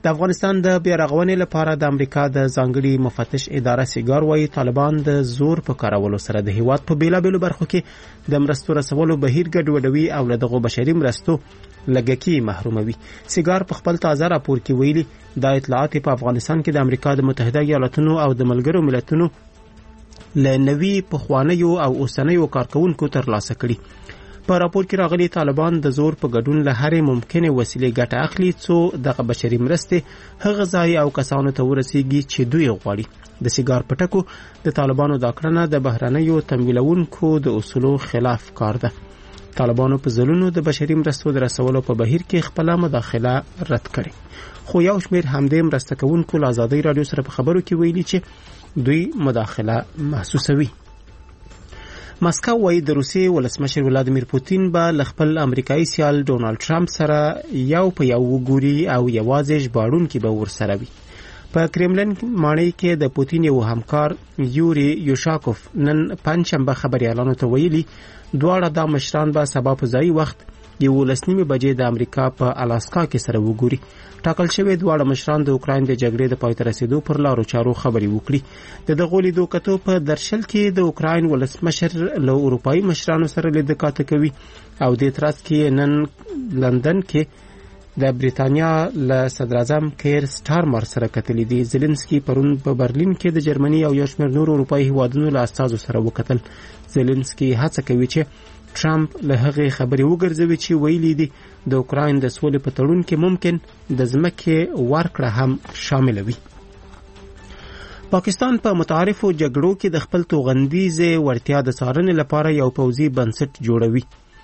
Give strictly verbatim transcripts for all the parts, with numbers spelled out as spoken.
د افغانستان د بیارغونې لپاره د امریکا د ځانګړي مفتش اداره سیګار وايي طالبان د زور په کارولو سره د هیواد په بیلابیلو برخو کې د مرستو رسولو بهیر ګډوډوي او له دغو بشري مرستو لګکی محروموي. سیګار په خپل تازه راپور کې ویلي دا اطلاعات په افغانستان کې د امریکا د متحده ایالاتونو او د ملګرو ملتونو له نوي پخوانیو او اوسنیو کارکونکو ترلاسه کړي. په راپور کې راغلي طالبان د زور په ګډون له هرې ممکنه وسیلې ګټه اخلي څو دغه بشري مرستې هغه ځای او کسانو ته ورسیږي چې دوی غواړي. د سیګار پټکو د طالبانو دا کړنه د بهرنیو تمویلونکو د اصولو خلاف کار ده. طالبانو په ځلونو د بشري مرستو د رسولو په بهیر کې خپله مداخله رد کړې، خو یو شمېر همدې مرسته کوونکو له ازادۍ راډیو سره په خبرو کې ویلي چې دوی مداخله محسوسوي. ماسکو وايي د روسیې ولسمشر ولادیمیر پوتین به له خپل امریکایي سیال ډونالد ټرمپ سره یو په یو وګوري او یوازې ژباړونکي به ورسره وي. په کرملن ماڼۍ کې د پوتین یو همکار یوري یوشاکوف نن پنجشنبه خبریالانو ته ویلي دواړه دا مشران به سبا په ځایي وخت یولس نیمې بجې د امریکا په الاسکا کې سره وګوري. ټاکل شوی دواړه مشران د اوکراین د جګړې د پای ته رسیدو پر لارو چارو خبرې وکړي. د دغو لیدو کتو په درشل کې د اوکراین ولسمشر له اروپایي مشرانو سره لیده کاته کوي او د ترڅ کې نن لندن کې د بریتانیا له صدراعظم کیر سټارمر سره کتلې دي. زيلنسکي پرون په برلین کې د جرمني او یو شمېر نور اروپایي هیوادونو له استازو سره وکتل. زيلنسکي هڅه کوي چې ټرمپ له هغې خبرې وګرځوي چې ویلي دي د اوکراین د سولې په تړون کې ممکن د ځمکې ورکړه هم شامله وي. پاکستان په متعارفو جګړو کې د خپل توغندیزې وړتیا د څارنې لپاره یو پوځي بنسټ جوړوي.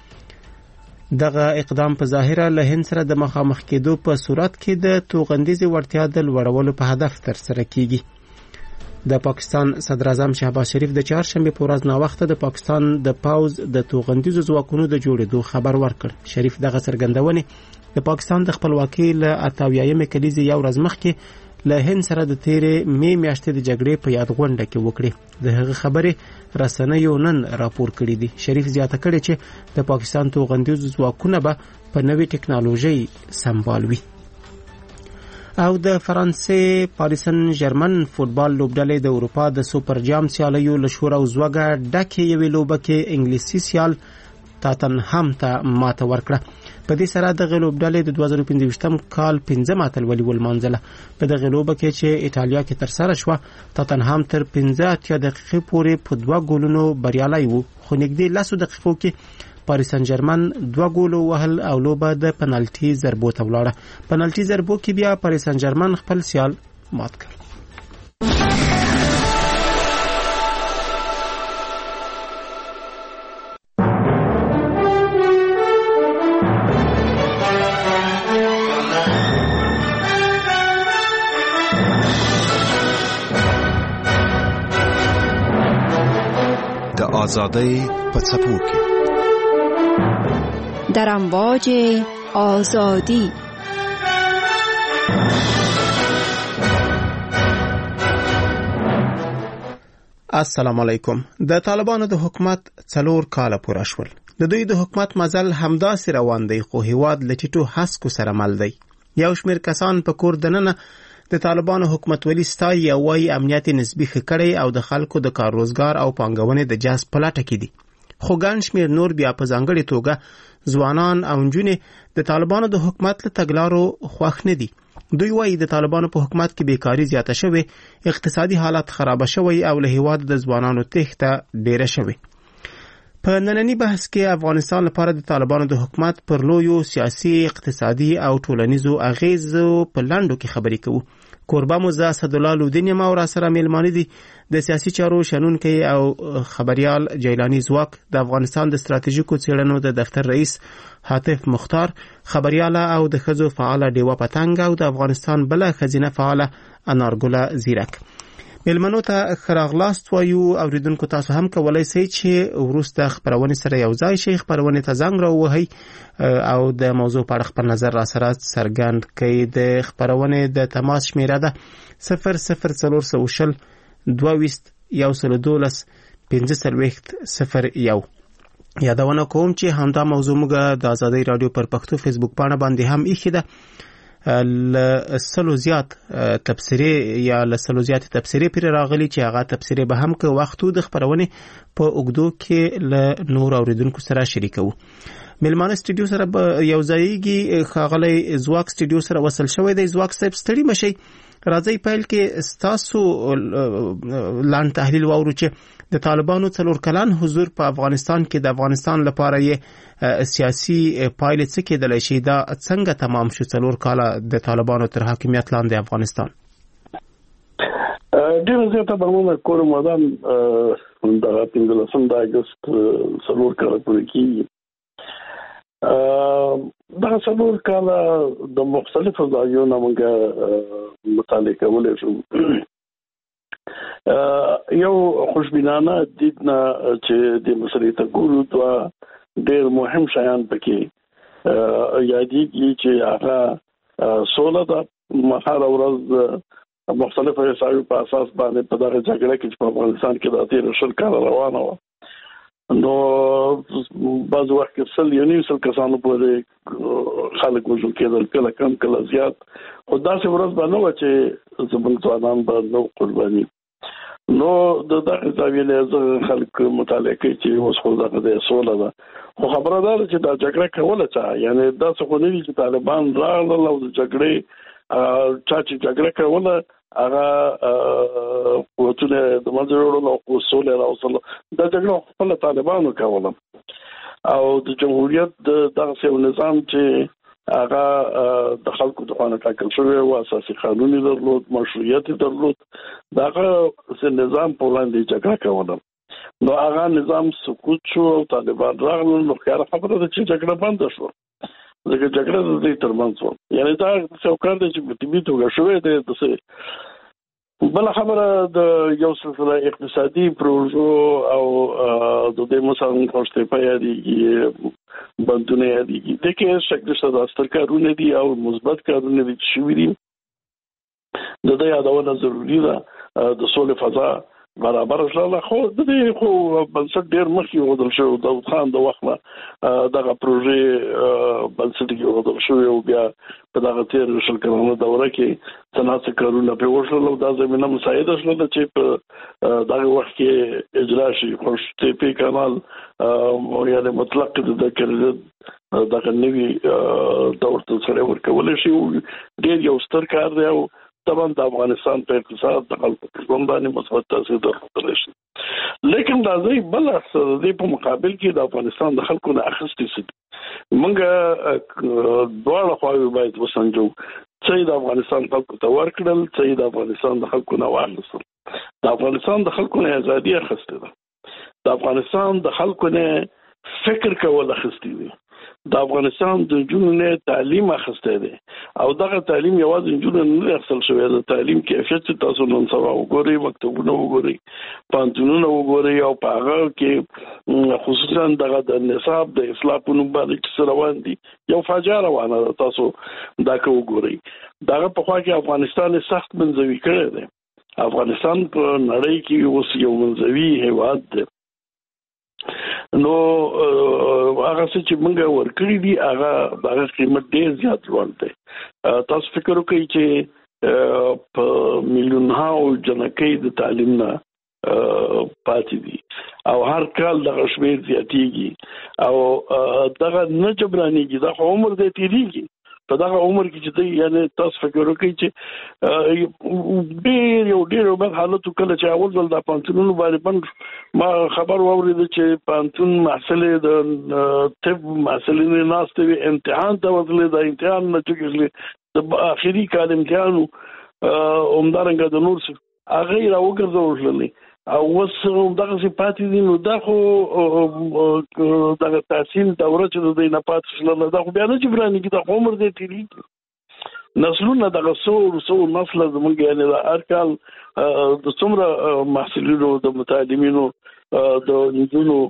دغه اقدام په ظاهره له هند سره د مخامخ کېدو په صورت کې د توغندیزې وړتیا د لوړولو په هدف ترسره کیږي. د پاکستان صدر اعظم شهباز شریف د چهارشنبه په ورځ ناوخته د پاکستان د پوز د توغندیزو ځواکونو د جوړېدو خبر ورکړ. شریف دغه څرګندونې د پاکستان د خپلواکۍ له اتاویایم کلیزې یو ورځ مخکې له هند سره د تیرې مې میاشتې د جګړې په یاد غونډه کې وکړې. د هغه خبرې رسنیو نن راپور کړي دي. شریف زیاته کړې چې د پاکستان توغندیزو ځواکونه به په نوې ټکنالوژي سمبال وي. او د فرانسې پاریسن ژرمن فوتبال لوبډلې د اروپا د سوپر جام سیالیو له شور او زوګه ډکې یوې لوبه کې انګلیسي سیال تاتنهام ته ماته ورکړه. په دې سره دغه لوبډلې د دوه زره پنځه کال پنځم اتلولي ولمانځله. په دغه لوبه کې چې ایټالیا کې ترسره شوه تاتنهام تر پنځه اتیا دقیقې پورې په دوه ګولونو بریالی و، خو نږدې لسو دقیقو کې پاریس سن ژرمن دوه ګولو وهل او لوبه د پنالټي ضربو ته ولاړه. پنالټي ضربو کې بیا پاریس سن ژرمن خپل سیال مات کړ. د آزادۍ په څپو کې در امواج آزادی. السلام علیکم. د طالبانو د حکومت څلور کاله پوره شول. د دوی د حکومت مزل همداسې روان دی، خو هیواد له ټیټو هسکو سره مل دی. یو شمېر کسان په کور دننه د طالبانو حکومتولي ستایي او وايي امنیت نسبي ښه کړی او د خلکو د کار روزګار او پانګونې د جذب په لټه کې دي. خو ګڼ شمېر نور بیا په ځانګړې توګه ځوانان او نجونې د طالبانو د حکومت له تګلارو خوښ نه دي. دوی وايي د طالبانو په حکومت کې بیکاری زیاته شوې، اقتصادي حالت خرابه شوی او له هیواد د ځوانانو تېښته ډیره شوې. په نننی بحث کې افغانستان لپاره د طالبانو د حکومت پر لویو سیاسي، اقتصادي او ټولنیزو اغیزو په لنډو کې خبرې کوو. کوربه مو زه اسدالله لودین یم او را سره میلمانه دي د سیاسي چارو شنونکی او خبریال جیلانی زواک، د افغانستان د ستراتیژیکو څېړنو د دفتر رئیس حاتف مختار، خبریاله او د ښځو فعاله ډیوه پتنګ او د افغانستان بله ښځینه فعاله انارګله زیرک. میلمنو ته ښه راغلاست وایو. اوریدونکو تاسو هم کولی شئ چې وروسته خپرونې سره یو ځای شئ، خپرونې ته زنګ راووهئ او د موضوع په اړه خپل نظر را سره څرګند کړئ. د خپرونې د تماس شمیره ده صفر صفر څلور سوه شل دوه ویشت یو سل دولس پنځه څلوېښت صفر یو. یادونه کوم چې همدا موضوع موږ د ازادۍ راډیو پر پښتو فیسبوک پاڼه باندې هم ایښې ده. لسلو زیات تبصرې یا لسلو زیات تبصرې پر راغلي چې هغه تبصرې به هم که وختو د خبرونه په اوګدو کې ل نور اوریدونکو سره شریکو. ملمانه سټوډیو سره یو ځایږي خاغلی زواک سټوډیو سره وصل شوی دی. زواک صاحب ستړي مشي، راځي پیل کې ستاسو لاند تحلیل واورو چې د طالبانو څلور کلن حضور په افغانستان کې د افغانستان لپاره یې سیاسي پایلې څه کېدلی شي، دا څنګه تمام شو څلور کاله د طالبانو تر حاکمیت لاندې افغانستان؟ ډېر زیاته برمونه کوم مدام د پنځلسم د اګست څلور کاله پورې کېږي. دا څلور کاله د مختلفو ځایونو موږ مطالعه کولی شو. یو خوشبینانه دید نه چې د مسلې ته ګورو دوه ډېر مهم شیان پکې یادېږي چې هغه سوله ده. هره ورځ مختلفو حسابو په اساس باندې په دغه جګړه کې چې په افغانستان کې د تېرو شل کاله روانه وه، نو بعض وخت کې سل یو نیم سل کسانو پورې خلک وژل کېدل، کله کم کله زیات، خو داسې ورځ به نه وه چې زموږ ځوانان به نه قرباني. نو د دغه زاویې نه زه خلک مطالعه کوي چې اوس خو دغه د سوله ده، خو خبره دا ده چې دا جګړه کوله چا، یعنې داسې خو نه دي چې طالبان راغلل او د جګړې چا چې جګړه کوله هغه قوتونه د منځه وړل او سوله راوستل. دا جګړه خپله طالبانو کوله او د جمهوریت دغسې یو نظام چې هغه د خلکو د خوا نه ټاکل شوی و، اساسي قانون یې درلود، مشروعیت یې درلود، دغه نظام په وړاندې جګړه کوله. نو هغه نظام سقوط شو او طالبان راغلل، نو ښکاره خبره ده چې جګړه بنده شوه، ځکه جګړه د دوی ترمنځ وه. یعنې دا یو کار دی چې په طبي توګه شوی دی. داسې بله خبره د یو سلسله اقتصادي پروژو او د دې مثلا خوشتېپه یادېږي، بندونه یادېږي، دې کې شک نشته د ستر کارونه دي او مثبت کارونه دي چې شوي دي. د دې یادونه ضروري ده. د سولې فضا برابر شوله، خو د دې خو بنسټ ډېر مخکې ایښودل شوی، د داود خان د وخت نه دغه پروژې بنسټ ایښودل شوی او بیا په دغه تېر شل کلنه دوره کې څه ناڅه کارونه پرې وشول او دا زمینه مساعده شوله چې په دغه وخت کې اجرا شي. خوشتېپې کانال یعنې مطلق د کریډټ دغه نوي دور ته سره ورکولی شي، ډېر یو ستر کار دی او طبعا د افغانستان په اقتصاد د خلکو په ژوند باندې مثبت تاثیر درلودلی شي. لیکن راځئ بل اړخ د دې په مقابل کې د افغانستان د خلکو نه اخیستې څه دي. موږ دواړه خواوې باید وسنجو، څه یې د افغانستان خلکو ته ورکړل، څه یې د افغانستان د خلکو نه واخیستل. د افغانستان د خلکو نه ازادي اخیستې ده، د افغانستان د خلکو نه فکر کول اخیستې دي، د افغانستان د نجونو نه تعلیم اخیستی دی او دغه تعلیم یوازې نجونو نه اخیستل شوی، د تعلیم کیفیت چې تاسو نن سبا وګورئ، مکتبونه وګورئ، پوهنتونونه وګورئ او په هغه کې خصوصا دغه د نصاب د اصلاح په نوم باندې چې څه روان دي، یو فاجعه روانه ده. تاسو دا که وګورئ، دغه په خوا کې افغانستان سخت منزوي کړی دی. افغانستان په نړۍ کې اوس یو منزوي هیواد دی. نو هغه څه چې موږ ورکړي دي هغه هغه قیمت ډېر زیات لوړ دی. تاسو فکر وکړئ چې په میلیونهاو جنکۍ د تعلیم نه پاتې دي او هر کال دغه شمېر زیاتېږي او دغه نه جبرانېږي، دا خو عمر دی تېرېږي. په دغه عمر کې چې دی یعنې تاسو فکر وکړئ چې ډېر یو ډېر بد حالت کله چې اول ځل د پوهنتونونو باندې بند، ما خبر واورېده چې پوهنتون محصلې د طب محصلینې ناستې وي، امتحان ته ورتلې، د امتحان نه چوکېدلې، د آخري کال امتحان و، همدارنګه د نور څه هغه یې راوګرځول او اوس دغسې پاتې دي. نو دا خو دغه تحصیل دوره چې د دوی نه پاتې شوله، دا خو بیا نه جبرانېږي، دا خو عمر دی تېرېږي. نسلونه دغه څو څو نسله زموږ یعنې د هر کال د څومره محصلینو، د متعلمینو، د نجونو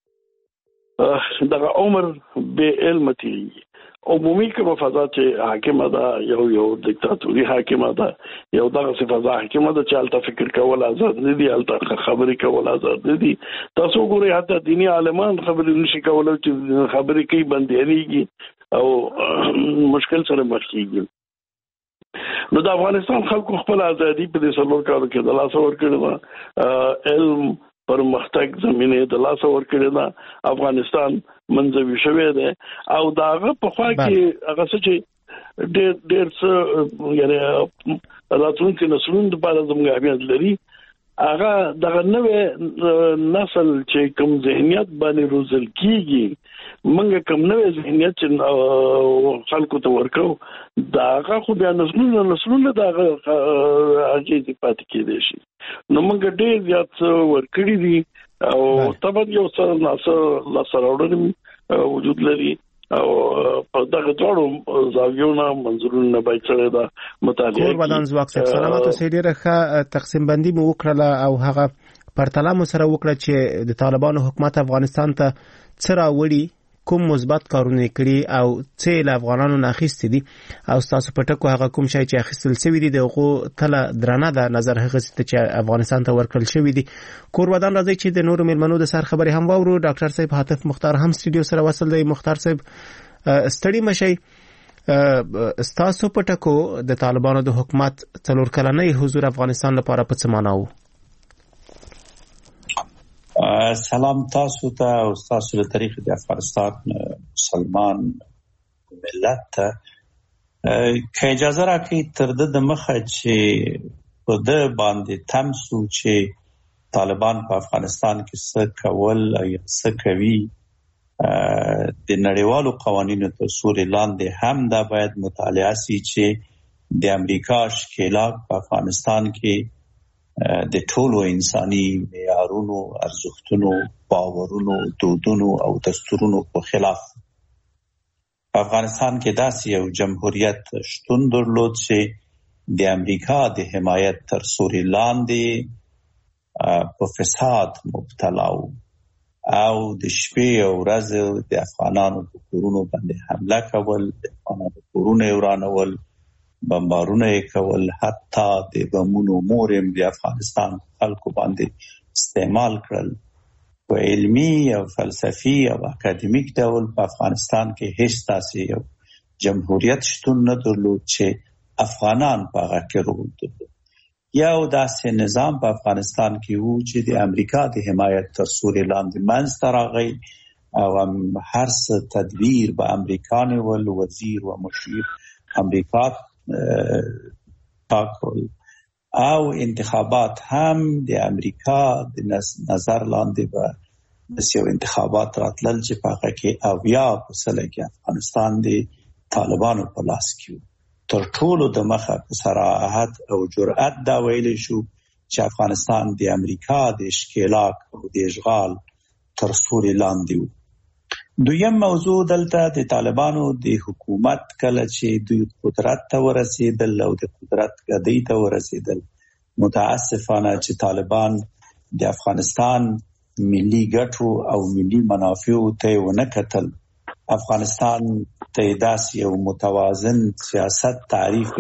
دغه عمر بې علمه تېرېږي. عمومي کومه فضا چې حاکمه ده، یو یو دیکتاتوري حاکمه ده، یو دغسې فضا حاکمه ده چې هلته فکر کول آزاد نه دي، هلته خبرې کول آزاد نه دي. تاسو وګورئ حتی دیني عالمان خبرې نشي کولی، چې خبرې کوي بندیانېږي او مشکل سره مخ کېږي. نو د افغانستان خلکو خپل ازادي په دې څلور کالو کې د لاس ورکړې ده، علم پرمختګ زمينه د لاس ورکړې ده، افغانستان منځوي شوی دی او داغه په خوا کې هغه څه چې ډېر ډېر څه یعنی راتلونکي نسلونو لپاره زموږ اهمیت لري، هغه دغه نوې نسل چې کوم ذهنیت باندې روزل کیږي، موږ کوم نوې ذهنیت چې خلکو ته ورکو داغه خو بیا نسلونو نسلونو دغه اجازه پاتې کېدې شي. نو موږ ډېر زیات ورکړي دي او طبعا یو څه ناسه لاسراوړل وجود لري او په دغه ټولو زاویونه منظورونه باید سره دا مطالعه کور ودان ځواک صاحب سلامات اوسئ. ډیره ښه تقسیم بندي مو وکړه او هغه پرتله مو سره وکړه چې د طالبانو حکومت افغانستان ته څه راوړي، کوم مثبت کارونه کړي او څه له افغانانو نه اخیستي دي او تاسو په ټکو هغه کوم شی چې اخیستل شوی دي دغه تله درنه ده نظر هغه چې افغانستان ته ورکړل شوی دي. کور ودان راځي چې د نورو ملمنو د سر خبري هم واورو. ډاکټر صاحب حاتف مختار هم سټډیو سره وصل دی. مختار صاحب ستړي مشي، تاسو په ټکو د طالبانو د حکومت څلور کلنۍ حضور افغانستان لپاره په څه معنا وو؟ سلام تاسو ته او تاسو له تاریخ د افغانستان مسلمان ملت ته. که اجازه راکړئ تر د مخه چې په د باندې تمسو چې طالبان په افغانستان کې څه کول یا څه کوي، د نړیوالو قوانینو تر سوري لاندې هم دا باید مطالعه شي چې د امریکا ښکېلاک په افغانستان کې د ټولو انساني معیارونو، ارزښتونو، باورونو، دودونو او دستورونو په خلاف په افغانستان کې داسې یو جمهوریت شتون درلود چې د امریکا د حمایت تر سوري لاندې په فساد مبتلا و او د شپې او ورځې د افغانانو په کورونو باندې حمله کول، د افغانانو کورونه ورانول، بمبارونه کول، حتی د بمونو مورم د افغانستان خلکو باندې استعمال کړل. په علمي او فلسفي او اکاډمیک ډول په افغانستان کې هیڅ داسې یو جمهوریت شتون نه درلود چې افغانان په هغه کې رول درلود. یو داسې نظام په افغانستان کې وو چې د امریکا د حمایت تر سوري لاندې منځته راغی او هر څه تدبیر به امریکا نیول، وزیر و مشیر امریکا تاکل او انتخابات هم د امریکا د نظر لاندې به داسې یو انتخابات راتلل چې په هغه کې اویا په سله کې افغانستان د طالبانو په لاس کې و. تر ټولو د مخه په صراحت او جرأت دا ویلی شو چې افغانستان د امریکا د ښکېلاک او د اشغال تر سوري لاندې و. دویم موضوع دلته د طالبانو د حکومت کله چې دوی قدرت ته ورسېدل او د قدرت ګدۍ ته ورسېدل، متاسفانه چې طالبان د افغانستان ملي ګټو او ملي منافعو ته ونه کتل. افغانستان ته داسې یو متوازن سیاست تعریف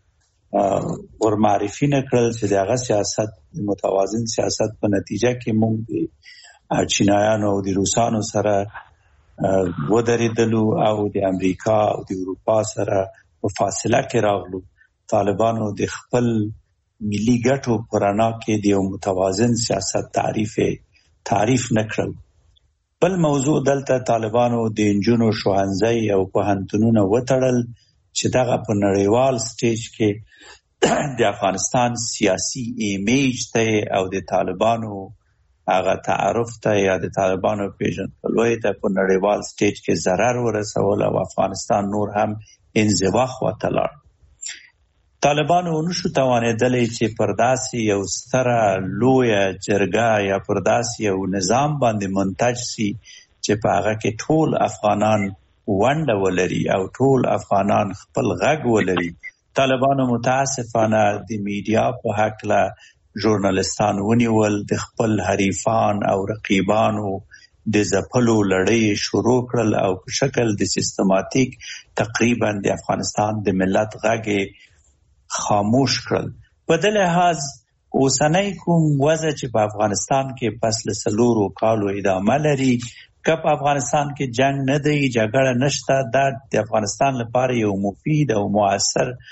ورمعرفي نه کړل چې دغه سیاست متوازن سیاست په نتیجه کې موږ د چینایانو او د روسانو سره ودرېدلو او د امریکا او د اروپا سره په فاصله کې راغلو. طالبانو د خپل ملي ګټو په رڼا کې د یو متوازن سیاست تعریف تعریف نه کړل. بل موضوع دلته طالبانو د نجونو ښوونځي او پوهنتونونه وتړل چې دغه په نړیوال سټیج کې د افغانستان سیاسي ایمیج ته او د طالبانو هغه تعارف ته یا د طالبانو پیژندګلوۍ ته په نړیوال سټیج کې ضرر ورسول او افغانستان نور هم انزوا خواته لاړ. طالبانو نشو توانېدلی چې پر داسې یو ستره لویه جرګه یا پر داسې یو نظام باندې منتج سي چې په هغه کې ټول افغانان ونډه ولري او ټول افغانان خپل غږ ولري. طالبانو متاسفانه د میډیا په هکله ژورنالستان ونیول، د خپل حریفان او رقیبانو د ځپلو لړۍ شروع کړل او په شکل د سیستماتیک تقریبا د افغانستان د ملت غږ خاموش کړل. په دې لحاظ اوسنۍ کوم وضع چې په افغانستان کې پس له څلورو کالو ادامه لري، که په افغانستان کې جنګ نه دی، جګړه نشته، دا د افغانستان لپاره یو مفید او مؤثر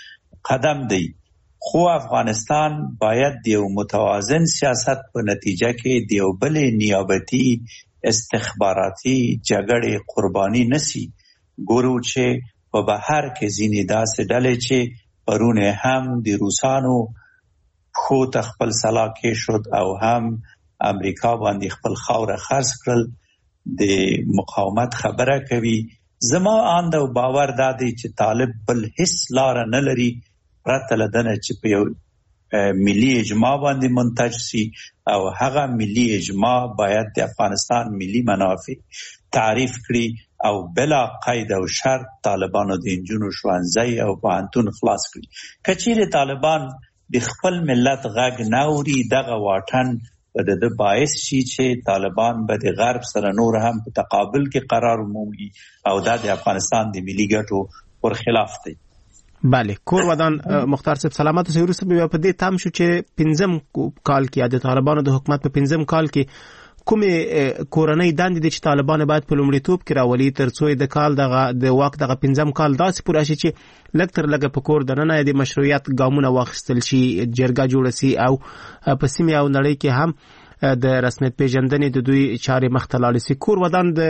قدم دی، خو افغانستان باید د یو متوازن سیاست په نتیجه کې د یو بلې نیابتي استخباراتي جګړې قرباني نسی. ګورو چې په بهر کې ځینې داسې ډلې چې پرون هم د روسانو پښو ته خپل سلا کېښود او هم امریکا باندې خپل خاوره خرڅ کړل، د مقاومت خبره کوي. زما اند او باور دا دی چې طالب بل هیڅ لاره نه لري پرته له دنه چې په یو ملي اجماع باندې منتج سي، او هغه ملي اجماع باید د افغانستان ملي منافع تعریف کړي او بلا قید او شرط طالبانو د انجونو ښوونځي او پوهنتون خلاص کړي. که چیرې طالبان د خپل ملت غږ نه اوري، دغه واټن به د باعث شي چې طالبان به د غرب سره نور هم په تقابل کې قرار ومومي او دا د افغانستان د ملي ګټو پر خلاف دی. بله، کور ودان مختار صاحب سلامت اوسئ. وروسته به په دې تم شو چې پنځم کال کې د طالبانو د حکومت په پنځم کال کې کومې کورنۍ دندې دي چې طالبان باید په لومړیتوب کې راولي ترڅو د کال دغه د واک دغه پنځم کال داسې پوره شي چې لږ تر لږه په کور دننه د مشروعیت ګامونه واخیستل شي، جرګه جوړه سي او په سیمه او نړۍ کې هم د رسمیت پیژندنې د دوی چارې مخته لاړې سي. کور ودان د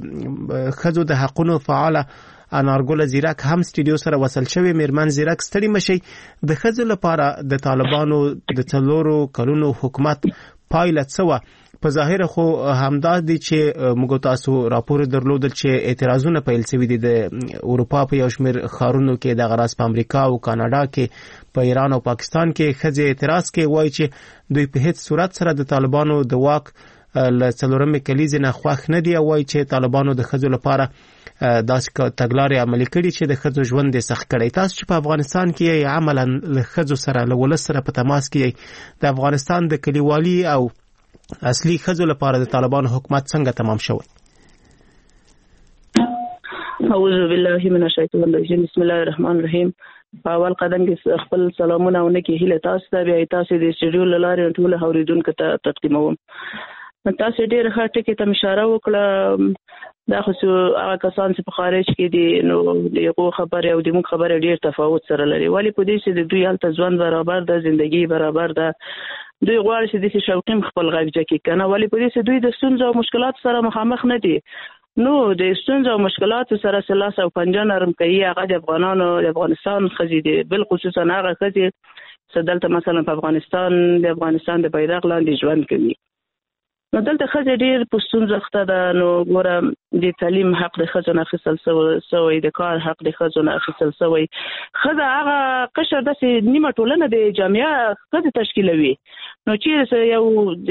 ښځو د حقونو فعاله انارګل زیرک هم سټوډیو سره وصل شوی. میرمن زیرک، ستړي مشي، د ښځو لپاره د طالبانو د څلورو کلونو حکومت پایله څه وه؟ په ظاهر خو همدا دي چې موږ تاسو راپور درلودل چې اعتراضونه پیل شوي دي د اروپا په یو شمېر ښارونو کې، د غراس په امریکا او کاناډا کې، په ایران او پاکستان کې ښځې اعتراض کوي، وایي چې دوی په هیڅ صورت سره د طالبانو د واک له څلورمې کلیزې نه خوښ نه دي، او وایي چې طالبانو د ښځو لپاره داسې تګلارې عملي کړي چې د ښځو ژوند یې سخت کړی. تاسو چې په افغانستان کې عملا له ښځو سره له ولس سره په تماس کې، د افغانستان د کلیوالي او اصلي ښځو لپاره د طالبانو حکومت څنګه تمام شوی؟ اعوذ بالله من الشیطان الرجیم، بسم الله الرحمن الرحیم. په اول قدم کې خپل سلامونه او نیکی هیله تاسو ته، بیا تاسو د سټوډیو له لارې ټول اوریدونکو ته تقدیموم. تاسو ډېر ښه ټکي ته اشاره وکړه. دا خو هغه کسان چې په خارج کې دي، نو دغه خبره او د موږ خبره ډېر تفاوت سره لري. ولی په دې چې د دوی هلته ژوند برابر ده، زندگی برابر ده، دوی غواړي چې د شوقیم خپل غږ جکي کنه. ولی په دې چې دوی د ستونزو او مشکلات سره مخامخ نه دي، نو د ستونزو او مشکلات سره سلاس او پنجه نرم کوي. هغه د افغانانو د افغانستان ښځې دي، بل خصوصا هغه ښځې چې دلته مثلا په افغانستان د افغانستان د بیرغ لاندې ژوند کوي. نو دلته ښځې ډېر په ستونزه اخته ده. نو ګوره د تعلیم حق د ښځو نه اخیستل سوی، د کار حق د ښځو نه اخیستل سوی. ښځه هغه قشر داسې نیمه ټولنه د جامعه ښځې تشکیلوي، نو چیرې یو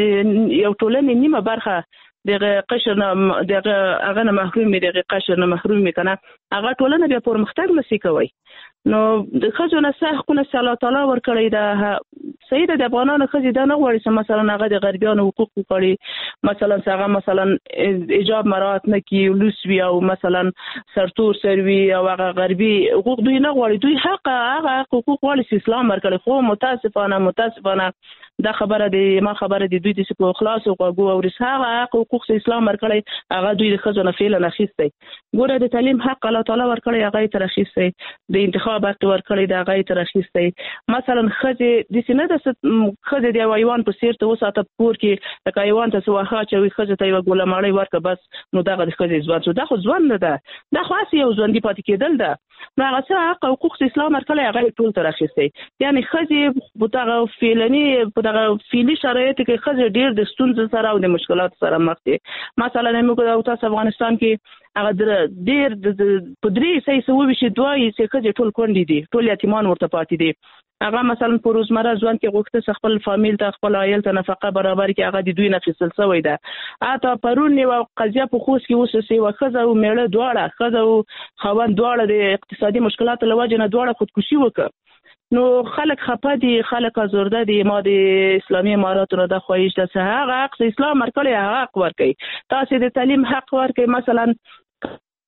یو ټولنې نیمه برخه دغه قشر نه دغه هغه نه محروم وي، دغه قشر نه محروم وي کنه، هغه ټولنه بیا پرمختګ نشي کوي. نو د ښځو نه څه حقونه چې الله تعالی ورکړی ده، صحیح ده، د افغانانو ښځې دا نه غواړي چې مثلا هغه د غربیانو حقوق وکړي، مثلا چې هغه مثلا حجاب مراعات نه کړي، لوس وي او مثلا سرتور سر وي او هغه غربي حقوق دوی نه غواړي. دوی حق هغه حقوق غواړي چې اسلام ورکړي. خو متاسفانه متاسفانه دا خبره دی، ما خبره دی، دوی د په خلاص او غوږو او رساله حقوق چې اسلام ورکړي، هغه دوی د ښځو نه فعلا اخیستی. ګوره د تعلیم حق الله تعالی ورکړي، هغه یې تر اخیستی، د انتخاب حق ورکړي، د هغه یې تر اخیستی. مثلا ښځې داسې نه ده ښځې د یو حیوان په څېر ته وساته په کور کې، لکه حیوان ته څه واښه اچوي، ښځې ته یوه ګوله مړۍ ورکړه بس، نو دغه د ښځې ژوند شو. دا خو ژوند نه ده، دا خو هسې یو ژوندي پاتې کېدل ده. نو هغه څه حق او حقوق چې اسلام ورکړی، هغه یې ټول تر اخیستی. یعنې ښځې په دغه فعلني په دغه فعلي شرایطو کې ښځې ډېر د ستونزو سره او د مشکلاتو سره مخ دي. مثلا موږ او تاسو افغانستان کې هغه ډېر په درې سوه څه وویشت دوه یې چې ښځې ټول کونډې دي، ټول یتیمان ورته پاتې دي. هغه مثلا په روزمره ژوند کې غوښته چې خپل فامیل ته خپل عائل ته نفقه برابر کړي، هغه د دوی نه اخیستل سوی ده. حتی پرون یوه قضیه په خوست کې وسوسه، یوه ښځه او میړه دواړه، ښځه او خاوند دواړه د اقتصادي مشکلاتو له وجې نه دواړه خودکشي وکړه. نو خلک خپه دي، خلک ازرده دي. ما د اسلامي اماراتو نه دا خواهش ده چې هغه حق چې اسلام ورکړی هغه حق ورکړي. تاسې د تعلیم حق ورکړئ. مثلا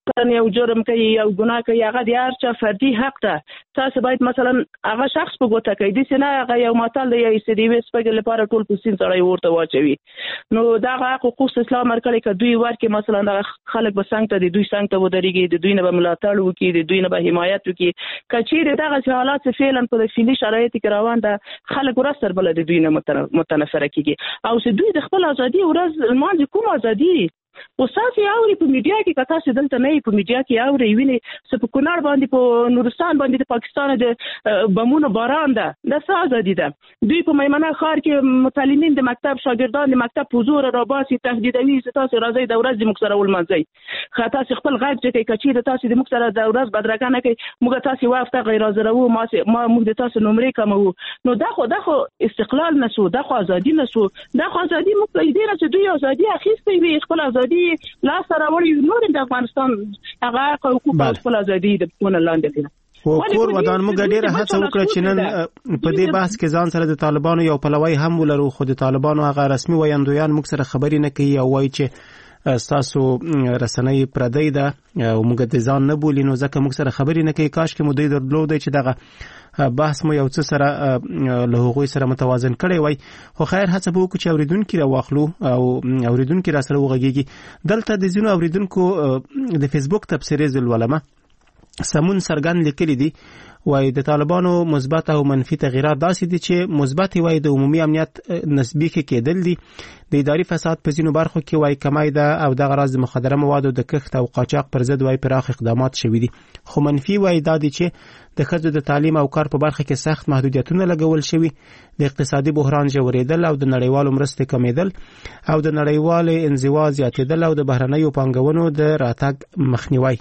مثلا یو جرم کوي یو ګناه کوي هغه د هر چا فردي حق ده. تاسو باید مثلا هغه شخص په ګوته کوي داسې نه هغه یو متل دی چې د یوې سپږې لپاره ټول پوستین سړی ورته واچوي. نو دغه حقوق اسلام ورکړي که دوی ورکړي مثلا دغه خلک به څنګ ته د دوی څنګ ته ودرېږي، د دوی نه به ملاتړ وکړي، د دوی نه به حمایت وکړي. که چیرې دغسې حالات فعلا په د فعلي شرایطو کې روان ده خلک ورځ تر بله د دوی نه متنفره کېږي او چې دوی د خپل ازادي ورځ لمانځي. کوم ازادي او تاسو اوري په میډیا کې که تاسو دلته نه په میډیا کې اوري ویني چې په کونړ باندې په نورستان باندې د پاکستان د بمونو باران ده، د څه ازادي ده؟ دوی په میمنه ښار کې متعلمین د مکتب شاګردان د مکتب په زور راباسي تهدیدوي چې تاسو راځئ د ورځ د موږ سره ولمانځئ. ښه تاسو خپل غږ چې کوي که چیرې تاسو د موږ سره د ورځ بدرګه نه کوي موږ تاسو وافته غیر حاضروو ما موږ د تاسو نمرې کموو. نو دا خو دا خو استقلال نه شو، دا خو ازادي نه شو، دا خو ازادي موږ په دې نه چې دوی ازادي اخیستې وي خپل ازادي لا سره وړي نور د افغانستان هغه حقوق او خپل ازادي د پونه لاندې دي. خو کور ودان موږ ډیره هڅه وکړه چې نن په دې بحث کې ځان سره د طالبانو یو پلوی هم ولرو، خو د طالبانو هغه رسمي ویاندویان موږ سره خبرې نه کوي او وایي چې ستاسو رسنۍ پردی ده او موږ د ځان نه بولي، نو ځکه موږ سره خبرې نه کوي. کاش کې مو دوی درلودی چې دغه بحث مو یو څه سره له هغوی سره متوازن کړی وای. خو خیر هڅه به وکړو چې اوریدونکي راواخلو او اوریدونکي را سره وغږیږي. دلته د ځینو اوریدونکو د فیسبوک تبصرې زلولمه سمون سرګن لیکلي دي، وای د طالبانو مثبت او منفي تغیرات داسې دي چې مثبت وای د عمومي امنیت نسبی کې کېدل دي، د اداري فساد په ځینو برخو کې وای کمای ده او دغه راز د مخدره موادو د کښت او قاچاق پر ضد وای پراخ اقدامات شوي دي. خو منفي وای دا دي چې د ښځو د تعلیم او کار په برخه کې سخت محدودیتونه لګول شوي، د اقتصادي بحران ژورېدل او د نړیوالو مرستې کمیدل او د نړیوالې انزوا زیاتېدل او د بهرنیو پانګونو د راتګ مخنیوي.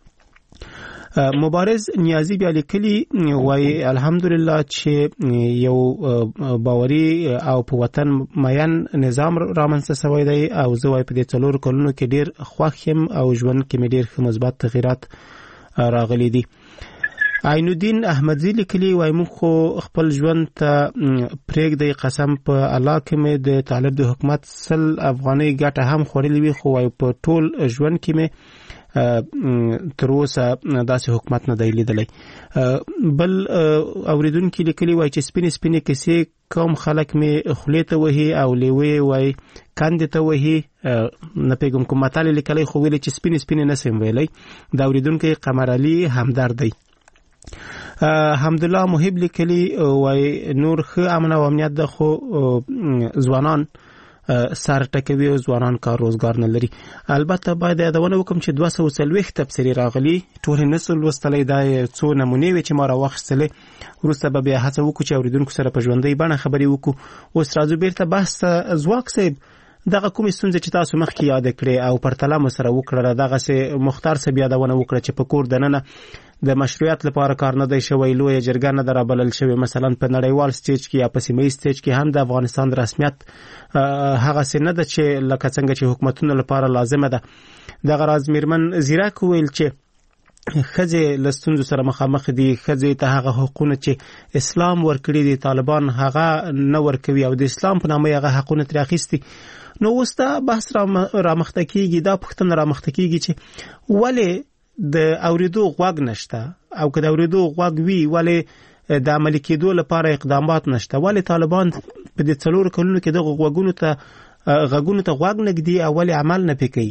مبارز نیازی بیا لیکلی وای الحمدلله چې یو باوري او په وطن مین نظام رامنځته شوی دی او زه وای په دې څلور کلونو کې ډیر خوښ یم او ژوند کې مې ډیر ښه مثبت تغیرات راغلي دي. عین الدین احمدزی لیکلی وای موږ خو خپل ژوند ته پرېږدی قسم په الله کې مې د طالب د حکومت سل افغانۍ ګټه هم خوړلې وي، خو وای په ټول ژوند کې مې تر اوسه داسې حکومت نه دی لیدلی. بل اوریدونکي لیکلي وای چې سپینې سپینې کیسې کوم خلک مې خولې ته وهي او لیوې وای کندې ته وهي، نه پوهېږم کوم متل یې لیکلی خو ویلې چې سپینې سپینې نه سم ویلی. د اوریدونکی قمر علي همدرد دی. حمدالله محب لیکلی وای نور ښه امن او امنیت ده خو ځوانان سر ټکوي او ځوانان کار روزګار نه لري. البته باید یادونه وکړم چې دوه سوه څلوېښت تبصرې راغلي، ټولې نه سو لوستلی، دا څو نمونې وې چې ما راواخیستلې. وروسته به بیا هڅه وکړو چې اوریدونکو سره په ژوندۍ بڼه خبرې وکړو. اوس راځو بیرته بحث ته. ځواک صاحب دغه کومې ستونزې چې تاسو مخکې یاده کړې او پرتله مو سره وکړله، دغسې مختار صاحب یادونه وکړه چې په کور دننه د مشروعیت لپاره کار نه دی شوی، لویه جرګه نه ده رابلل شوې، مثلا په نړیوال سټیج کې یا په سیمه ییز سټیج کې هم د افغانستان د رسمیت هغسې نه ده چې لکه څنګه چې حکومتونو لپاره لازمه ده. دغه راز میرمن زیرک وویل چې ښځې له ستونزو سره مخامخ دي، ښځې ته هغه حقونه چې اسلام ورکړي دي طالبان هغه نه ورکوي او د اسلام په نامه هغه حقونه ترې اخیستي. نو اوس دا بحث رامخته کېږي، دا پوښتنه رامخته کېږي چې ولې د اوریدو غوږ نشته او که د اوریدو غوږ وي ولې د عملي کېدو لپاره اقدامات نشته؟ ولې طالبان په دې څلورو کلونو کې دغه غوږونو ته غوږونو ته غوږ نږدي او ولې عمل نه پې کوي؟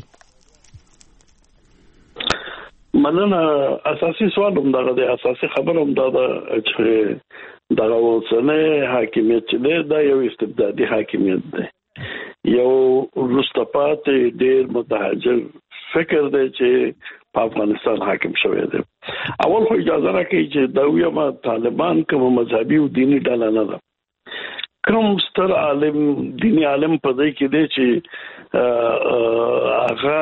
مننه. اساسي سوال هم دغه دی، اساسي خبره هم دا ده چې دغه اوسنی حاکمیت چې دی دا یو استبدادي حاکمیت دی، یو وروسته پاتې ډېر متهجر فکر دی چې په افغانستان حاکم شوی دی. اول خو اجازه راکړئ چې دا ویمه طالبان کوم مذهبي او دیني ډله نه ده، کوم ستر عالم دیني عالم په ځای کې دی چې هغه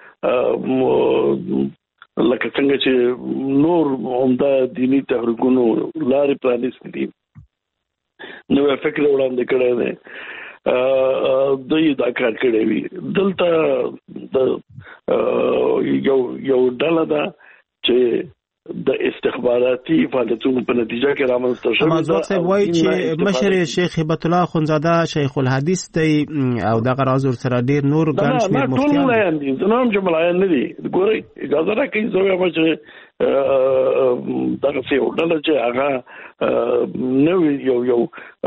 لکه څنګه چې نور عمده دیني تحریکونو لارې پرانیستې دي، نوی فکر وړاندې کړی دی، دوی دا کار کړی وي. دلته د یو یو ډله ده چې د استخباراتي فعالیتونو په نتیجه کې رامنځته شوی. مازوق صاحب وایي چې مشر شیخ هبت الله خنزاده شیخ الحدیث دی او دغه راز سره ډیر نور ګڼ شمېر مفتیان ټول ملایان دي. زه هم چې ملایان نه دي. ګورئ اجازه راکړئ زه وایم چې دغه څه یو ډله چې هغه نوی یو یو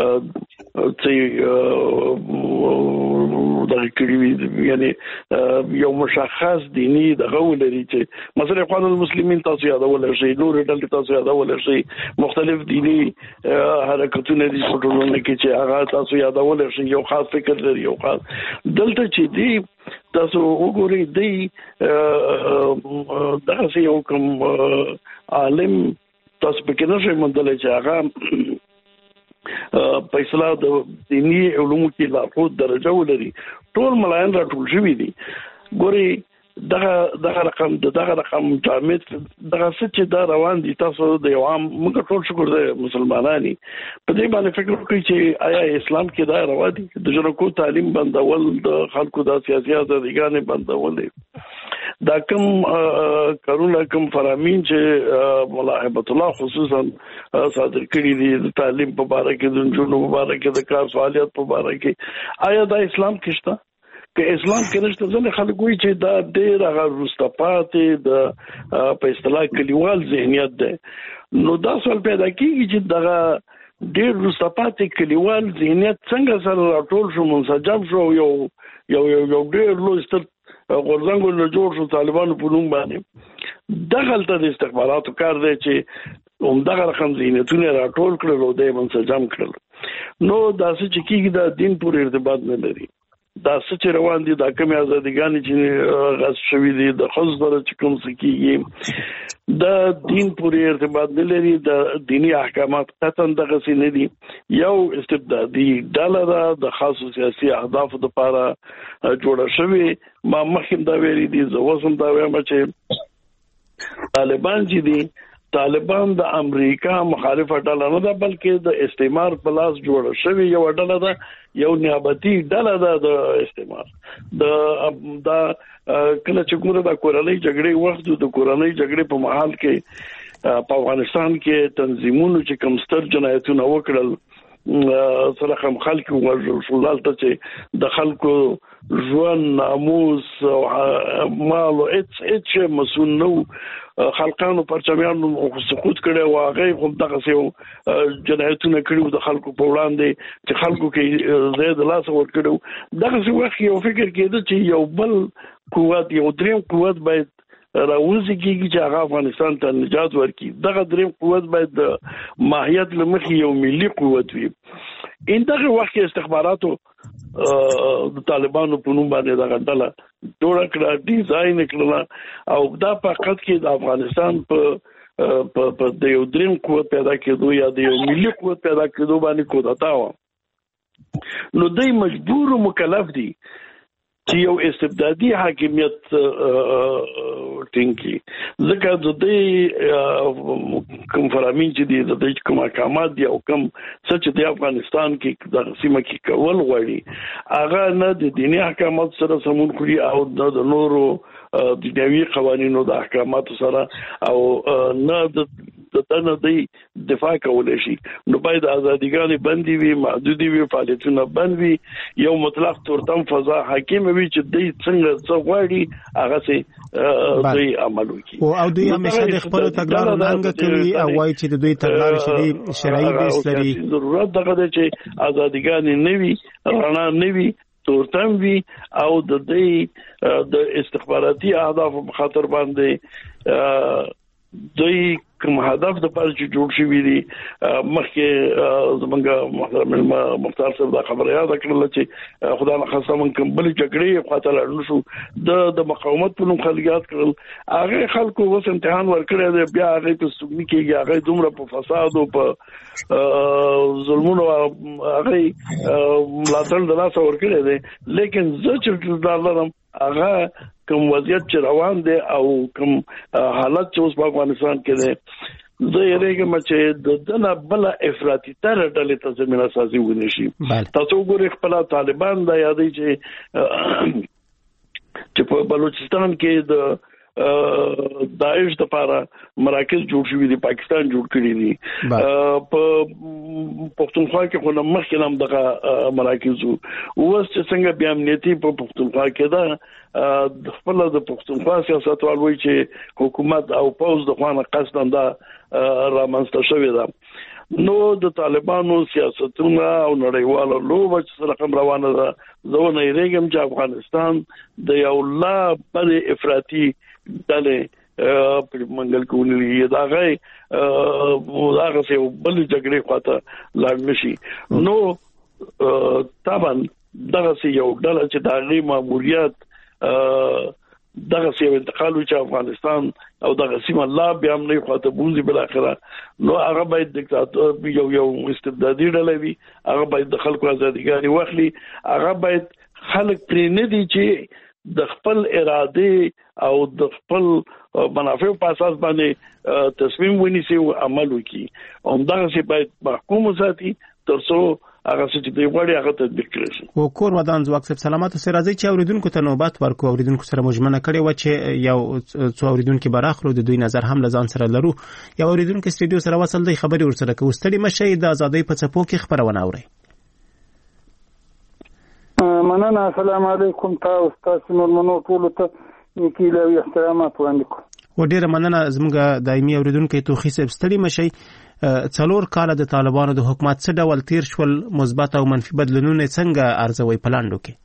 څه دغه کړي وي یعنی یو مشخص دیني دغه ولري چې مثلا اخوان المسلمین تاسو یادول شي نور ډلې تاسو یادول شي مختلف دینی حرکتونه دي په ټولنه کې چې هغه تاسو یادول شي یو خاص فکر لري یو خاص دلته چې دی تاسو وګورئ دی دغه یو کوم عالم تاسو په کې نشئ مندل چې هغه په اصطلاح د دینی علومو کې لارښود درجه ولري. ټول ملایان راټول شوي دي. ګورئ دغه دغه رقم دغه رقم جامد دغه څه چې دا روان دي تاسو د یو عام موږ ټول شکر دی مسلمانانی په دې باندې فکر وکړئ چې آیا اسلام کې دا روا دي د جنکو تعلیم بندول د خلکو د سیاسي ازادیګانې بندول دي. دا کوم کارونه کوم فرامین چې مولا هبت الله خصوصا صادر کړي دي د تعلیم په اړه کې د جنونو په اړه کې د کار فعالیت په اړه کې آیا دا اسلام کې شته؟ که اسلام کې نشته ځنه خلک وایي چې دا ډېر هغه وروسته د په اصطلاح کلیوال ذهنیت ده. نو دا سوال پیدا کیږي چې دغه ډېر وروسته کلیوال ذهنیت څنګه سره راټول شو منسجم شو یو یو یو ډېر لوی ستر غورځنګ له جوړ شو طالبانو په نوم باندې. دغلته د استخباراتو کار دی چې همدغه رقم ذهنیتونه راټول کړل او د منسجم کړل. نو دا څه چې کیږي دا دین پورې ارتباط نه لري. دا څه چې روان دي دا کومې ازادیګانې چې غصب شوي دي د ښځو سره چې کوم څه کېږي دا دین پورې ارتباط نه لري. د دیني احکامات قطعا دغسې نه دي. یو استبدادي ډله ده د خاصو سیاسي اهدافو دپاره جوړه شوې. ما مخکې دا ویلي دي زه اوس هم دا وایم چې طالبان چې دي طالبان د امریکا مخالفه ډله نه ده بلکې د استعمار په لاس جوړه شوې یو ډله ده یو نیابتي ډله ده د استعمار. د دا کله چې ګوره د کورنۍ جګړې وخت د کورنۍ جګړې په محل کې په افغانستان کې تنظیمونو چې کوم ستر جنایتونه وکړل سره هم خلک وژل دلته چې د خلکو ژوند ناموس او مال او هیڅ هیڅ مسؤل نو خلکانو پرچمیانو سقوط کړي او هغه هم دغه یو جنایتونه کړي د خلکو په وړاندې چې خلکو کې زید لاس ور کړو. دغه وخت یو فکر کېده چې یو بل قوت یو دریم قوت باید راوځي کېږي چې هغه افغانستان ته نجات ورکړي. دغه دریم قوت باید د ماهیت له مخې یو ملي قوت وي. ان دغه وخت استخباراتو د طالبانو په نوم باندې دغه ډله جوړه کړه ډیزاین کړه او دا فقط کې د افغانستان په په د یو دریم قوت پیدا کېدو یا د یو ملي قوت پیدا کېدو باندې کودتا و. نو دوی مجبور او مکلف دي چې یو استبدادي حاکمیت ټینګي. ځکه د دې کوم فرامین چې دي د دې کوم احکامات دي او کوم څه چې د افغانستان کې د سیمه کې کول غواړي هغه نه د دیني احکامات سره سمون خوري او د نورو د دنیوي قوانینو د احکاماتو سره او نه د دنه دی دفاع کولای شي. نو باید ازادیګانې بندي وي محدودي وي فعالیتونه بند وي یو مطلق تورتم فضا حاکم وي چې دوی څنګه څه غواړي هغه سي دوی عمل وکړي. او دوی همیشه د خپل تګلارو ننګ کوي او وایي چې د دوی تګلارې چې شرعي بیس لري. ضرورت دغه دی چې ازادیګانې نه وي رڼا نه وي تورتم وي او د دې د استخباراتي اهداف په خاطر باندې دوی کوم هدف د پاره چې جوړ شوی دي. مخکې زمونږ محترم مختار صاحب دا خبره یاد کړل چې خدای نه خاصه من کوم بل جګړې خاطر لړل شو د د مقاومت په نوم خلګیات کړل هغه خلکو اوس امتحان ورکړی دی بیا هغه په سګنی کې هغه دومره په فساد او په ظلمونو هغه ملاتړ د لاس ورکړی دی. لیکن زه چې دا لرم هغه کوم وضعیت چې روان دی او کوم حالت چې اوس په افغانستان کې دی زه یې رېږم چې د دنه بل افراطي تر ډلې ته زمينه سازي ونی شي. تاسو ګورئ خپل طالبان دا یادې چې چې په بلوچستان کې د داعش د لپاره مراکز جوړ شوي دي پاکستان جوړ کړی دي په پښتونخوا کې خو مخکې هم دغه مراکز وو اوس چې څنګه بیا امنیتي په پښتونخوا کې دا د خپل د پښتونخوا سیاستوال وایي چې حکومت او پوز د خوانه قصدا دا رامنځته شوی ده نو د طالبانو سیاستونه او نړیواله لوبه چې سره کوم روانه ده زه نه یریږم چې افغانستان د یو لا بل افراطي ډلې په منګل کوونی دا غي هغه څه بل جګړې خواته لاړ نشي نو طبعا دغه یو ډله چې د غي ماموریت دغه څه انتقال چې افغانستان او دغه سیمه لا بیا هم نه خواته بوزي بل اخره نو هغه باید دیکتاتور یو یو استبدادي ډله وي هغه باید د خلکو ازاديګانې واخلي هغه باید خلک پرې نه دي چې د خپل اراده او د خپل منافع په اساس باندې تصمیم ونیسي او عمل وکړي او دغه څه باید محکوم وساتي ترڅو هغه چې دی وړي هغه تطبیق کړي او کور ودان ځواک صاحب سلامات سره راځي چې اوریدونکو ته نوبت ورکو اوریدونکو سره مجمنه کړي و چې یو څو اوریدونکو براخلو د دوی نظر هم لزان سره لرو یو اوریدونکو استودیو سره وصل دی خبري ورسره کوي ستړي مشه د ازادۍ په څپو کې خبرونه اوري مننه السلام علیکم تاسو تاسو نورمنو ټول ته نیکیله او احترامات وړاندې کوم و ډیره مننه زموږ دایمي اوریدونکو توخی صاحب ستړي مشه څلور کال د طالبانو د حکومت څخه ډول تیر شول مثبت او منفي بدلونونه څنګه ارزوي پلاندو کې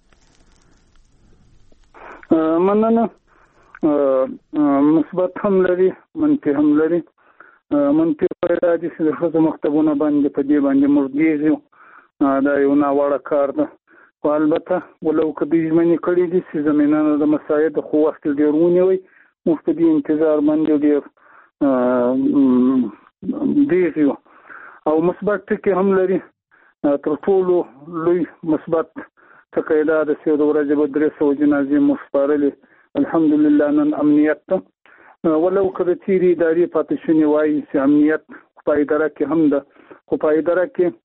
مننه مثبت هم لري منفي هم لري منفي پیدا دي چې د خصوصي مکتبونو باندې په دې باندې مرګیږي دا یو ناوړه کار ده خو البته ولو کدی ژمنې کړې دي چې زمينانو د مساعد خو وخت ډیر ونیوي مفتدي انتظار باندې ډیر دیږي او مثبت کې هم لري تر ټولو لوی مثبت تقاعده د سید ورځې بدرې سو جنازې مفسپارلې الحمدلله نن امنیت ولو کله چې اداري پاتشونی وایي چې امنیت په اداره کې هم ده خو په اداره کې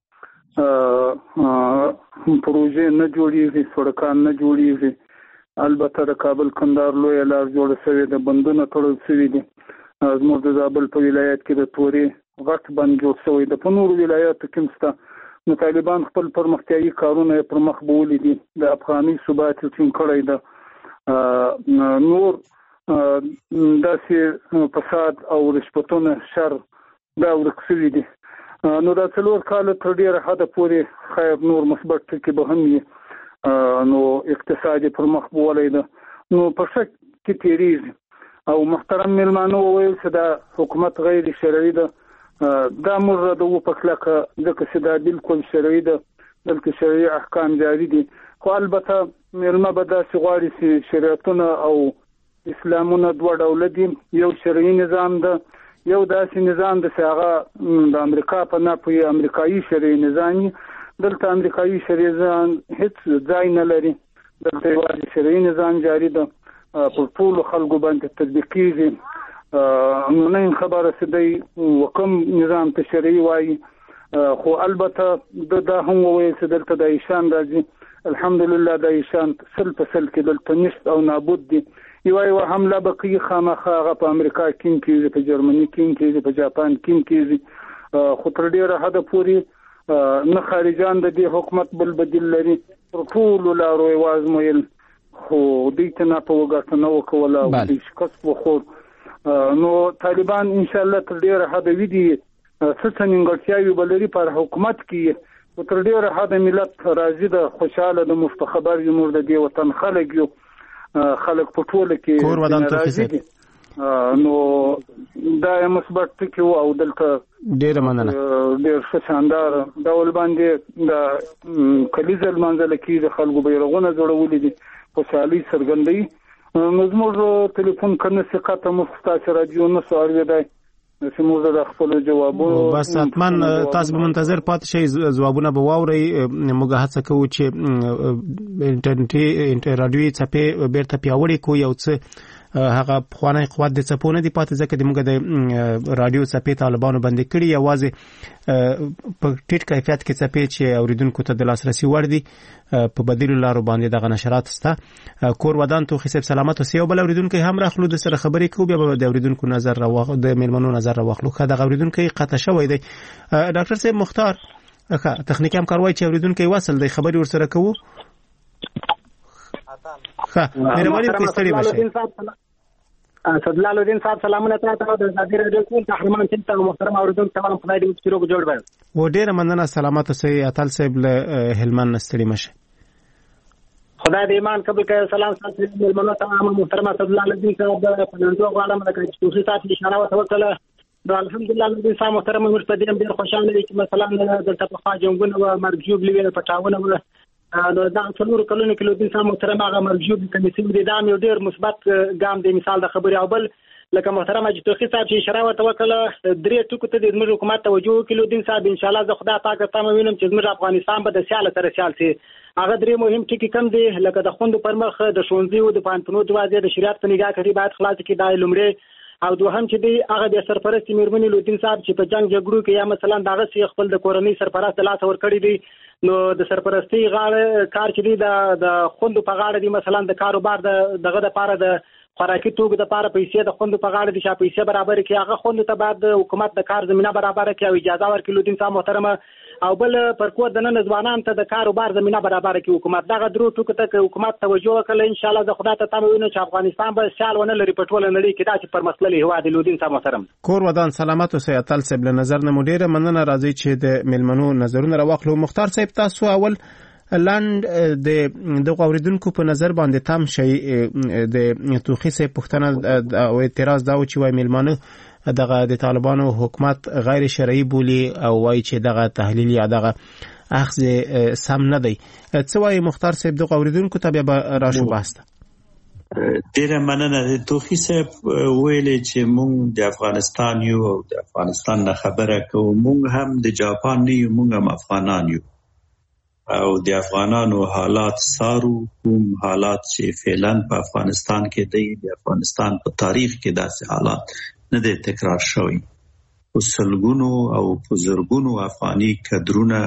پروژې نه جوړیږي سړکان نه جوړیږي البته د کابل کندهار لوی لار جوړ شوی د بندونو تړل شوی دي زموږ د زابل په ولایت کې د توري غټ بند جوړ شوی د پنور ولایت کې مسته نو طالبان خپل پرمختیايي کارونه پر مخ بولې دي د افغاني ثبات ټینګ کړی ده نور داسې فساد او رشوتونه شر دا ورکسوي دي نو دا څلور کال تر ډیره حد پورې خیر نور مثبت کې به هم نو اقتصادي پر مخ بولې ده نو په شک کې تیریږي او محترم ملمانو وویل چې دا حکومت غیر شرعي ده دا موږ د و په کلکه ځکه چې دا بالکل شرعي ده بلکې شرعي احکام جاري دي خو البته ملما به داسې غواړي چې شریعتونه او اسلامونه دوه ډوله دي یو شرعي نظام ده یو داسې نظام ده چې هغه د امریکا په ناپوهي امریکایي شرعي نظام دلته امریکایي شرعي نظام هیڅ ځای نه لري دلته یوازې شرعي نظام جاري ده پر ټول خلکو باندې تطبیقیږي نو نه خبره سدي وکم نظام ته شرعي وایي خو البته د دا هم وایي چې دلته د ایشان راځي الحمدلله د ایشان سل په سل کې دلته نشت او نابود دي یو یو حمله بقي خامخا په امریکا کې کېږي په جرمني کې کېږي په جاپان کې کېږي خو تر ډیره حد پورې نه خارجان د دې حکومت بل بدیل لري ټول لارو وازمویل خو دې ته نه په وګټه نه وکوله او دې شکست وخور نو طالبان ان شاء الله تر ډیره حد ویدي څه نیمګړتیاوي بلري پر حکومت کې تر ډیره حد ملت راضي ده خوشاله د مستخبر یو د دې وطن خلک یو خلک په ټوله کې کور ودان توفیق نو دا مثبت ټکی او دلته ډیره مننه ډیر ښه شاندار ډول باندې د کلیزل منځل کې د خلکو بیرغونه جوړولې دي خوشالي څرګندوي نو زموږ ټلیفون کنه څخه ته مستاسه راډیو نو سوال دی چې موږ د خپل جوابونو بس حتمن تاسو به منتظر پات شئ جوابونه به واورئ موږ هڅه کوو چې انټرنیټي رادیوي چپه بیرته پیاوړی کو یو څه هغه خواني قوت د چپونه دی پاتې ځکه د موږ د رادیو چپې طالبانو باندې کړي یوازې په ټیټ کیفیت کې چپې چې اوریدونکو ته د لاسرسي وړ دي په بدیل لارو باندې دغه نشرات ستا کور ودان تو حساب سلامت او سیو بل اوریدونکو هم راخلو د سره خبرې کوو بیا د اوریدونکو نظر راوخ د میلمنو نظر راوخلو خا د اوریدونکو قطع شوی دی ډاکټر صاحب مختار اخا تخنیکی هم کاروي چې اوریدونکو وصل دی خبري ورسره کوو ها مهرباني وکړئ ستړي بشئ صدلال الدین صاحب سلامونه تاسو ته د زادي رادیو کوم تحریمان چې تاسو محترم اوریدونکو تمام خدای دې چې روغ جوړ وي و ډیره مننه سلامات اوسئ اتل صاحب له هلمند نستړي مشه خدای دې ایمان قبول کړي سلام تاسو ملمنو تمام محترم صدلال الدین صاحب په نندو غواړم د کوڅې تاسو اشاره وکړه د الحمدلله الدین صاحب محترم موږ په دې ډیر خوشاله دي چې مثلا دلته په خاجنګونه او مرجوب لوي پټاونه نو دا څلور کلونو کې لودین صاحب محترم هغه مرجوب کمیسیون دي دا یو ډیر مثبت ګام دی مثال د خبرې او بل لکه محترم اجي توخي صاحب چې اشاره ورته وکړه درې ټکو ته د زموږ حکومت توجه وکړي لودین صاحب ان شاء الله زه خدای پاک ته وینم چې زموږ افغانستان به د سیاله سره سیال شي هغه درې مهم ټکي کم دي لکه د خوندو پر مخ د شونځي او د پانتونو دروازې د شریعت په نگاه کې باید خلاص کړي دا لومړی او دوهم چې دی هغه د سرپرستی میرمنې لودین صاحب چې په جنگ جګړو کې یا مثلا دغه سی خپل د کورنۍ سرپرست لاس ور کړی دی نو د سرپرستی غاړه کار چې دی د د خوندو په غاړه دی مثلا د کاروبار د دغه د پاره د خوراکي توګه د پاره پیسې د خوندو په غاړه دي چې پیسې برابر کړي هغه خوندو ته بعد حکومت د کار زمينه برابر کړي او اجازه ورکړي لودین صاحب محترمه او بل پر کو د نن ځوانان ته د کاروبار زمينه برابر کړي حکومت دغه درو ټکو ته حکومت توجه وکړي ان شاء الله د خدای ته تاسو وینئ چې افغانستان به سیال ونه لري په ټوله نړۍ کې دا چې پر مسلې هوا د لودین صاحب محترم کور ودان سلامت او سیاتل صاحب له نظر نه مدیر مننه راځي چې د ملمنو نظرونه راوخلو مختار صاحب تاسو اول لاند د د اوریدونکو په نظر باندې تام شي د توخي سه پښتنه او اعتراض دا و چې وای ملمنو دغه د طالبانو حکومت غیر شرعي بولی او وای چې دغه تحلیل یا دغه اخذ سم نه دی څه وای مختار صاحب د اوریدونکو ته به راشو باسته ډیره مننه د توخي صاحب ویلې چې مونږ د افغانستان یو او د افغانستان نه خبره کوو مونږ هم د جاپان نه یو مونږ هم افغانان یو او د افغانانو حالات سارو کوم حالات چې فعلا په افغانستان کې دی د افغانستان په تاریخ کې داسې حالات نه دي تکرار شوی وسلګونو او بزرګونو افغاني کډرونه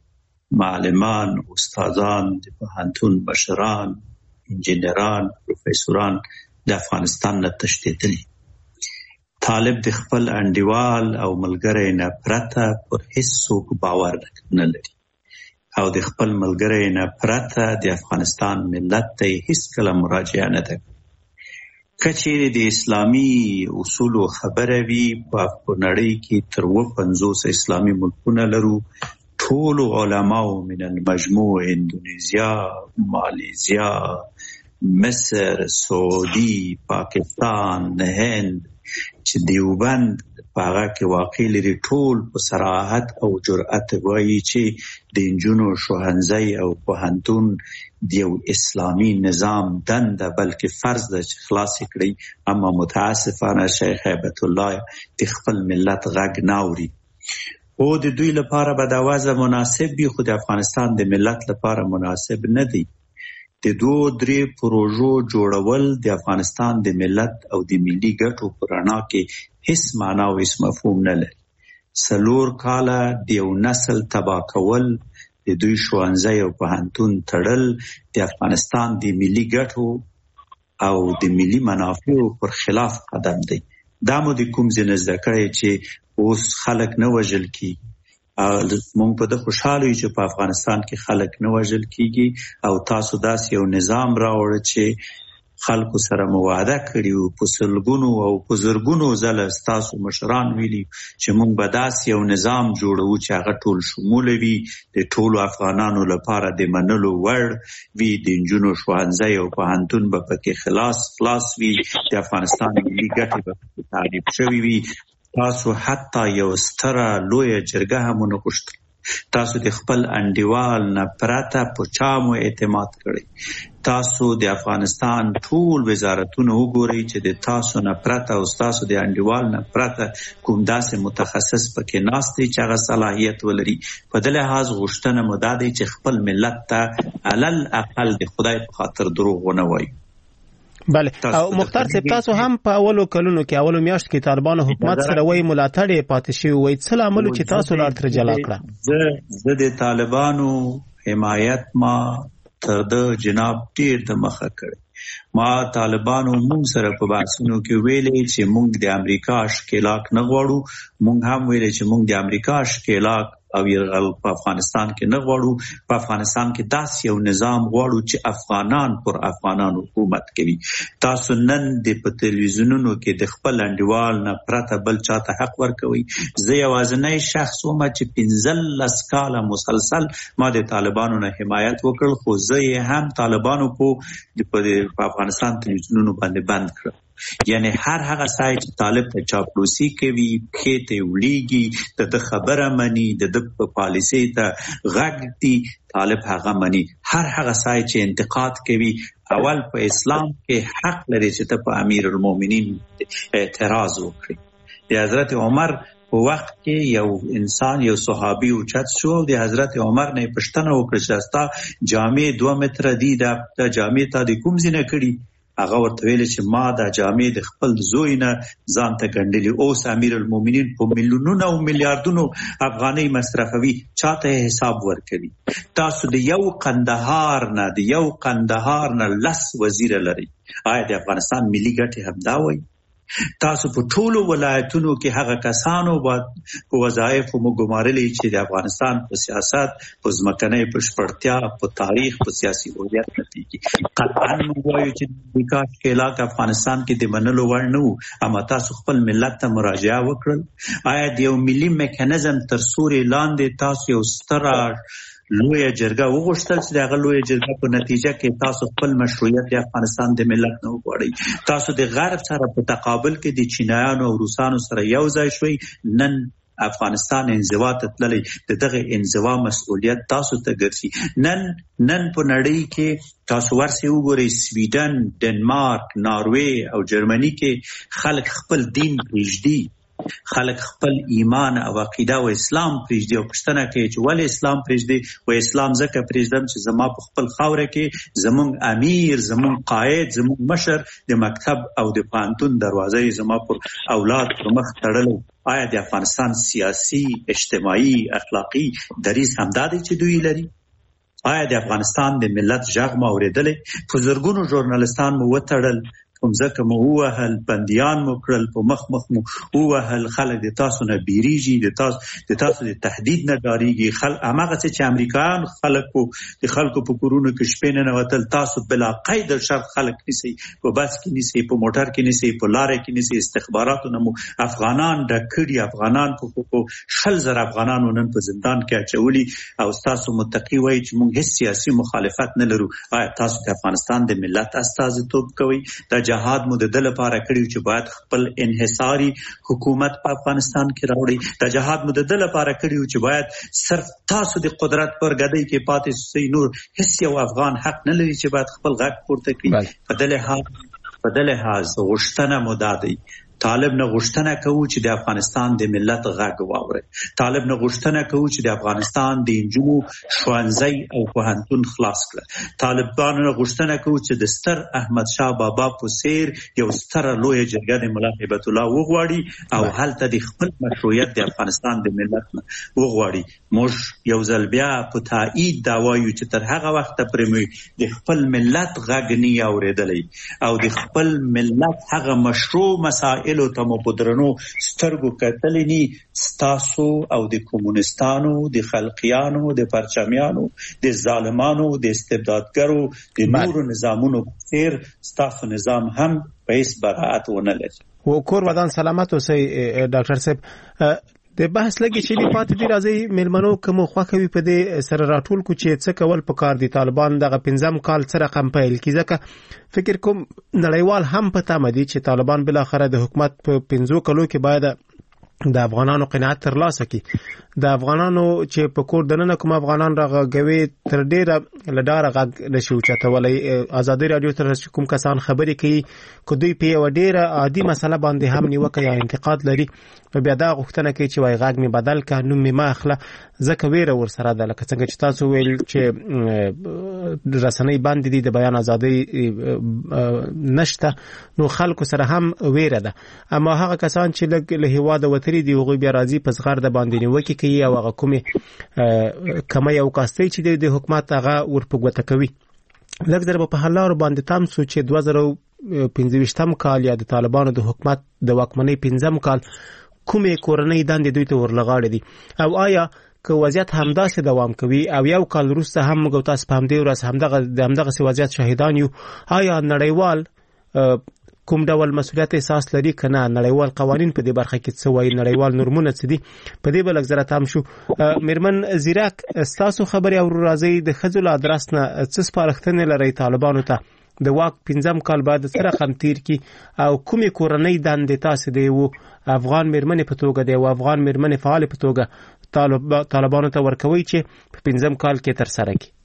معلمان استادان د پوهنتون مشران انجینران پروفیسوران د افغانستان نه تښتېدلي طالب د خپل انډیوال او ملګری نه پرته پر هیڅ څوک باور نه لري او د خپل ملګری نه پرته د افغانستان ملت ته هیڅ کله مراجعه نه ده کچېرې د اسلامي اصولو خبره وي په نړۍ کې تر اووه پنځوس اسلامي ملکونه لرو ټول علماو من المجموع اندونیزیا مالیزیا مصر سعودي پاکستان هند چې دیوبند په هغه کې واقع لري ټول په صراحت او جرأت وایي چې د انجونو شوهنځي او پوهنتون د یو اسلامي نظام دنده بلکې فرض ده چې خلاص کړي اما متاسفانه شیخ هیبت الله د خپل ملت غږ ناوري او د دوی لپاره به دا وضع مناسب وي خو د افغانستان د ملت لپاره مناسب نه دی د دوه درې پروژو جوړول د افغانستان د ملت او د ملي ګټو په رڼا کې هیڅ معنا او هیڅ مفهوم نه لري څلور کاله د یو نسل تباه کول د دوی ښوونځي او پوهنتون تړل د افغانستان د ملي ګټو او د ملي منافعو پر خلاف قدم دی دا مو د کوم ځای نه زده کړی چې اوس خلک نه وژل کیږي مونږ په د خوشحاله یو چې په افغانستان کې خلک نه وژل کیږي او تاسو داسې یو نظام راوړئ چې خلکو سره مواده کړي په سلګونو او په زرګونو ځله ستاسو مشران ویلي چې مونږ به داسې یو نظام جوړو چې هغه ټول شموله وي د ټولو افغانانو لپاره د منلو وړ وي د نجونو ښوونځی او پوهنتون به پکې خلاص خلاص وي د افغانستان ملي ګټې به پکې تعریف شوي وي تاسو حتی یو ستره لویه جرګه هم ونه غوښتل تاسو د خپل انډیوال نه پرته په چا مو اعتماد کړی تاسو د افغانستان ټول وزارتونه وګورئ چې د تاسو نه پرته او تاسو د انډیوال نه پرته کوم داسې متخصص پکې ناست دی چې هغه صلاحیت ولري په دې لحاظ غوښتنه مو دا دی چې خپل ملت ته علل اقل د خدای په خاطر دروغ ونه وایي بله او مختار صاحب تاسو هم په اولو کلونو کې اولو میاشت کې طالبانو حکومت سره وایي ملاتړ یې پاتې شوی وایي څه لامل چې تاسو لار تر جلا کړه؟ زه زه د طالبانو حمایت ما تر د جناب ډیر د مخه کړ. ما طالبانو مونږ سره په بحثونو کې ویلې چې مونږ د امریکا ښکېلاک نه غواړو. مونږ هم ویلې چې مونږ د امریکا ښکېلاک او یرغل په افغانستان کې نه غواړو. په افغانستان کې داسې یو نظام غواړو چې افغانان پر افغانانو حکومت کوي. تاسو نن د په تلویزیونونو کې د خپل انډیوال نه پرته بل چاته حق ورکوي. زه یوازینی شخص وم چې پنځلس کاله مسلسل ما د طالبانو نه حمایت وکړ، خو زه یې هم طالبانو په افغانستان تلویزیونونو باندې بند کړم. یعنی هر هغه ځای چې طالب ته چاپلوسي کوي، پښې ته وړيږي، د خبره مني، د په پالیسي ته غږ دی، طالب هغه مني. هر هغه ځای چې انتقاد کوي، اول په اسلام کې حق لري چې ته په امیر المؤمنین اعتراض وکړي. د حضرت عمر په وخت کې یو انسان یو صحابي اوچت شو، د حضرت عمر نه پوښتنه وکړه چې ستا جامې دوه متره دي، دا جامې تا د کوم ځای نه کړي؟ هغه ورته ویل چې ما دا جامې د خپل زوی نه ځان ته ګنډلې. اوس امیر المؤمنین په میلیونونو او میلیارډونو افغانۍ مصرفوي، چاته حساب ورکوي؟ تاسو د یو قندهار نه د یو قندهار نه لس وزیر لري. آیا د افغانستان ملي ګټې همدا وایي؟ تاسو په ټولو ولایتونو کې هغه کسانو په وظایفو مو ګمارلي چې د افغانستان په سیاست، په ځمکنۍ بشپړتیا، په تاریخ، په سیاسي هویت نه پیږي. قطعا موږ وایو چې د امریکا ښکېلاک افغانستان کې د منلو وړ نه وو، اما تاسو خپل ملت ته مراجعه وکړل. آیا د یو ملي میکانیزم تر سوري لاندې تاسو یو ستره لویه جرګه وغوښتل چې دغه لویه جرګه په نتیجه کې تاسو خپل مشروعیت د افغانستان د ملت نه وغواړئ؟ تاسو د غرب سره په تقابل کې د چینایانو او روسانو سره یو ځای شوي. نن افغانستان انزوا ته تللی، د دغه انزوا مسؤلیت تاسو ته ګرځي. نن نن په نړۍ کې تاسو ورسې وګورئ، سویډن، ډنمارک، ناروې او جرمني کې خلک خپل دین پرېږدي، خلک خپل ایمان او عقیده او اسلام پرېږدي او پوښتنه کوي چې ولې اسلام پرېږدي؟ و اسلام ځکه پرېږدم چې زما په خپل خاوره کې زمونږ امیر، زمونږ قائد، زمونږ مشر د مکتب او د پوهنتون دروازه زما پر اولاد پر مخ تړلی. آیا د افغانستان سیاسي، اجتماعي، اخلاقي دریځ همدا دی چې دوی لري؟ آیا د افغانستان د ملت غږ مو اورېدلی؟ په زرګونو ژورنالستان مو وتړل، ځکه مو ووهل، بندیان مو کړل، په مخ مخ مو ووهل. خلک د تاسو نه بیریږي، د تاسو د تاسو د تهدید نه ډاریږي. خلک هماغه څه چې امریکایان خلکو د خلکو په کورونو کې شپې نه نوتل، تاسو بلا قید شرط خلک نیسئ، په بس کې نیسئ، په موټر کې نیسئ، په لارې کې نیسئ. استخباراتو نه مو افغانان ډک کړي، افغانان په شل زره افغانانو نن په زندان کې اچولي، او تاسو متقي وایي چې موږ هیڅ سیاسي مخالفت نه لرو. آیا تاسو د افغانستان د ملت استازیتوب کوئ؟ دا جهاد مو د دل لپاره کړیو چې باید خپل انحصاري حکومت په افغانستان کې راوړي. دا جهاد مو د دل لپاره کړیو چې باید صرف تاسو د قدرت پر ګدۍ کې پاتې شئ، نور هیڅ یو افغان حق نه لري چې باید خپل غږ پورته کړي. په دې لحاظ په دې لحاظ غوښتنه مو دا دی، طالب نه غوښتنه کوو چې د افغانستان د ملت غږ واوري. طالب نه غوښتنه کوو چې د افغانستان د انجونو ښوونځي او پوهنتون خلاص کړي. طالبانو نه غوښتنه کوو چې د ستر احمد شاه بابا په څیر یو ستر لویه جرګه د ملا هیبت الله وغواړي او هلته د خپل مشروعیت د افغانستان د ملت نه وغواړي. موږ یو ځل بیا په تایید دا وایو چې تر هغه وخته پورې موږ د خپل ملت غږ نه اورېدلی او د خپل ملت هغه مشروع مسائل او تمو پدرنو سترګو کتلې ني. ستاسو او د کمونستانو، د خلقیانو، د پرچمیانو، د ظالمانو، د استبدادګرو، د نورو نظامونو څیر ستاسو نظام هم په هیڅ براءت ونه لري. و کور ودان سلامت اوسئ ډاکټر صاحب. د بحث لګي چې دی پاتې دی راځي ملمنو کوم خوخوي په دې سره راټول کو چې څه کول پکار دي. طالبان دغه پنځم کال سره رقم پیل کی، ځکه فکر کوم نړیوال هم پته مدي چې طالبان بل اخره د حکومت په پنځو کلو کې باید د افغانانو قناعت ترلاسه کړي. د افغانانو چې په کور دننه کوم افغانان راغوي تر ډیره لډاره غږ نشي اوچتولی. ازادي رادیو تر کوم کسان خبرې کوي که دوی په یو ډیره عادي مسله باندې هم نیوکه یا انتقاد لري نو بیا دا غوښتنه کوي چې وای غږ می بدل کا نوم می ما اخله ځکه ویره ور سره ده. لکه څنګه چې تاسو ویل چې رسنۍ باندې دي د بیان ازادي نشته نو خلکو سره هم ویره ده. اما هغه کسان چې له هیواده وتري دي هغوی بیا راځي په زغر د باندې نیوکه کوي او هغه کومې کمه یو کاستۍ چې د حکومت هغه ورپګوته کوي. لږ ځله په حلار باندې تام سو چې دوه زره پنځه ویشتم کال یا د طالبانو د حکومت د واکمنۍ پنځم کال کومې کورنۍ دندې دوی ته ورلغاړې دي او آیا که وضعیت همداسې دوام کوي او یو کال وروسته هم موږ تاسو په همدې ورځ همدغه د همدغسې وضعیت شاهدان یو، آیا نړیوال کوم ډول مسؤلیت احساس لري که نه؟ نړیوال قوانین په دې برخه کې څه وایي؟ نړیوال نورمونه څه دي؟ په دې به لږ زره تام شو. میرمن زیرک، ستاسو خبرې او راځي د ښځو له ادرس نه څه سپارښتنې لرئ طالبانو ته د واک پنځم کال بعد څه رقم تیر کی او کومې کورنۍ دندې تاسو د یو افغان میرمنې په توګه د یو افغان میرمنې فعال په توګه طالب طالبانو ته ورکوي چې په پنځم کال کې تر سره کی؟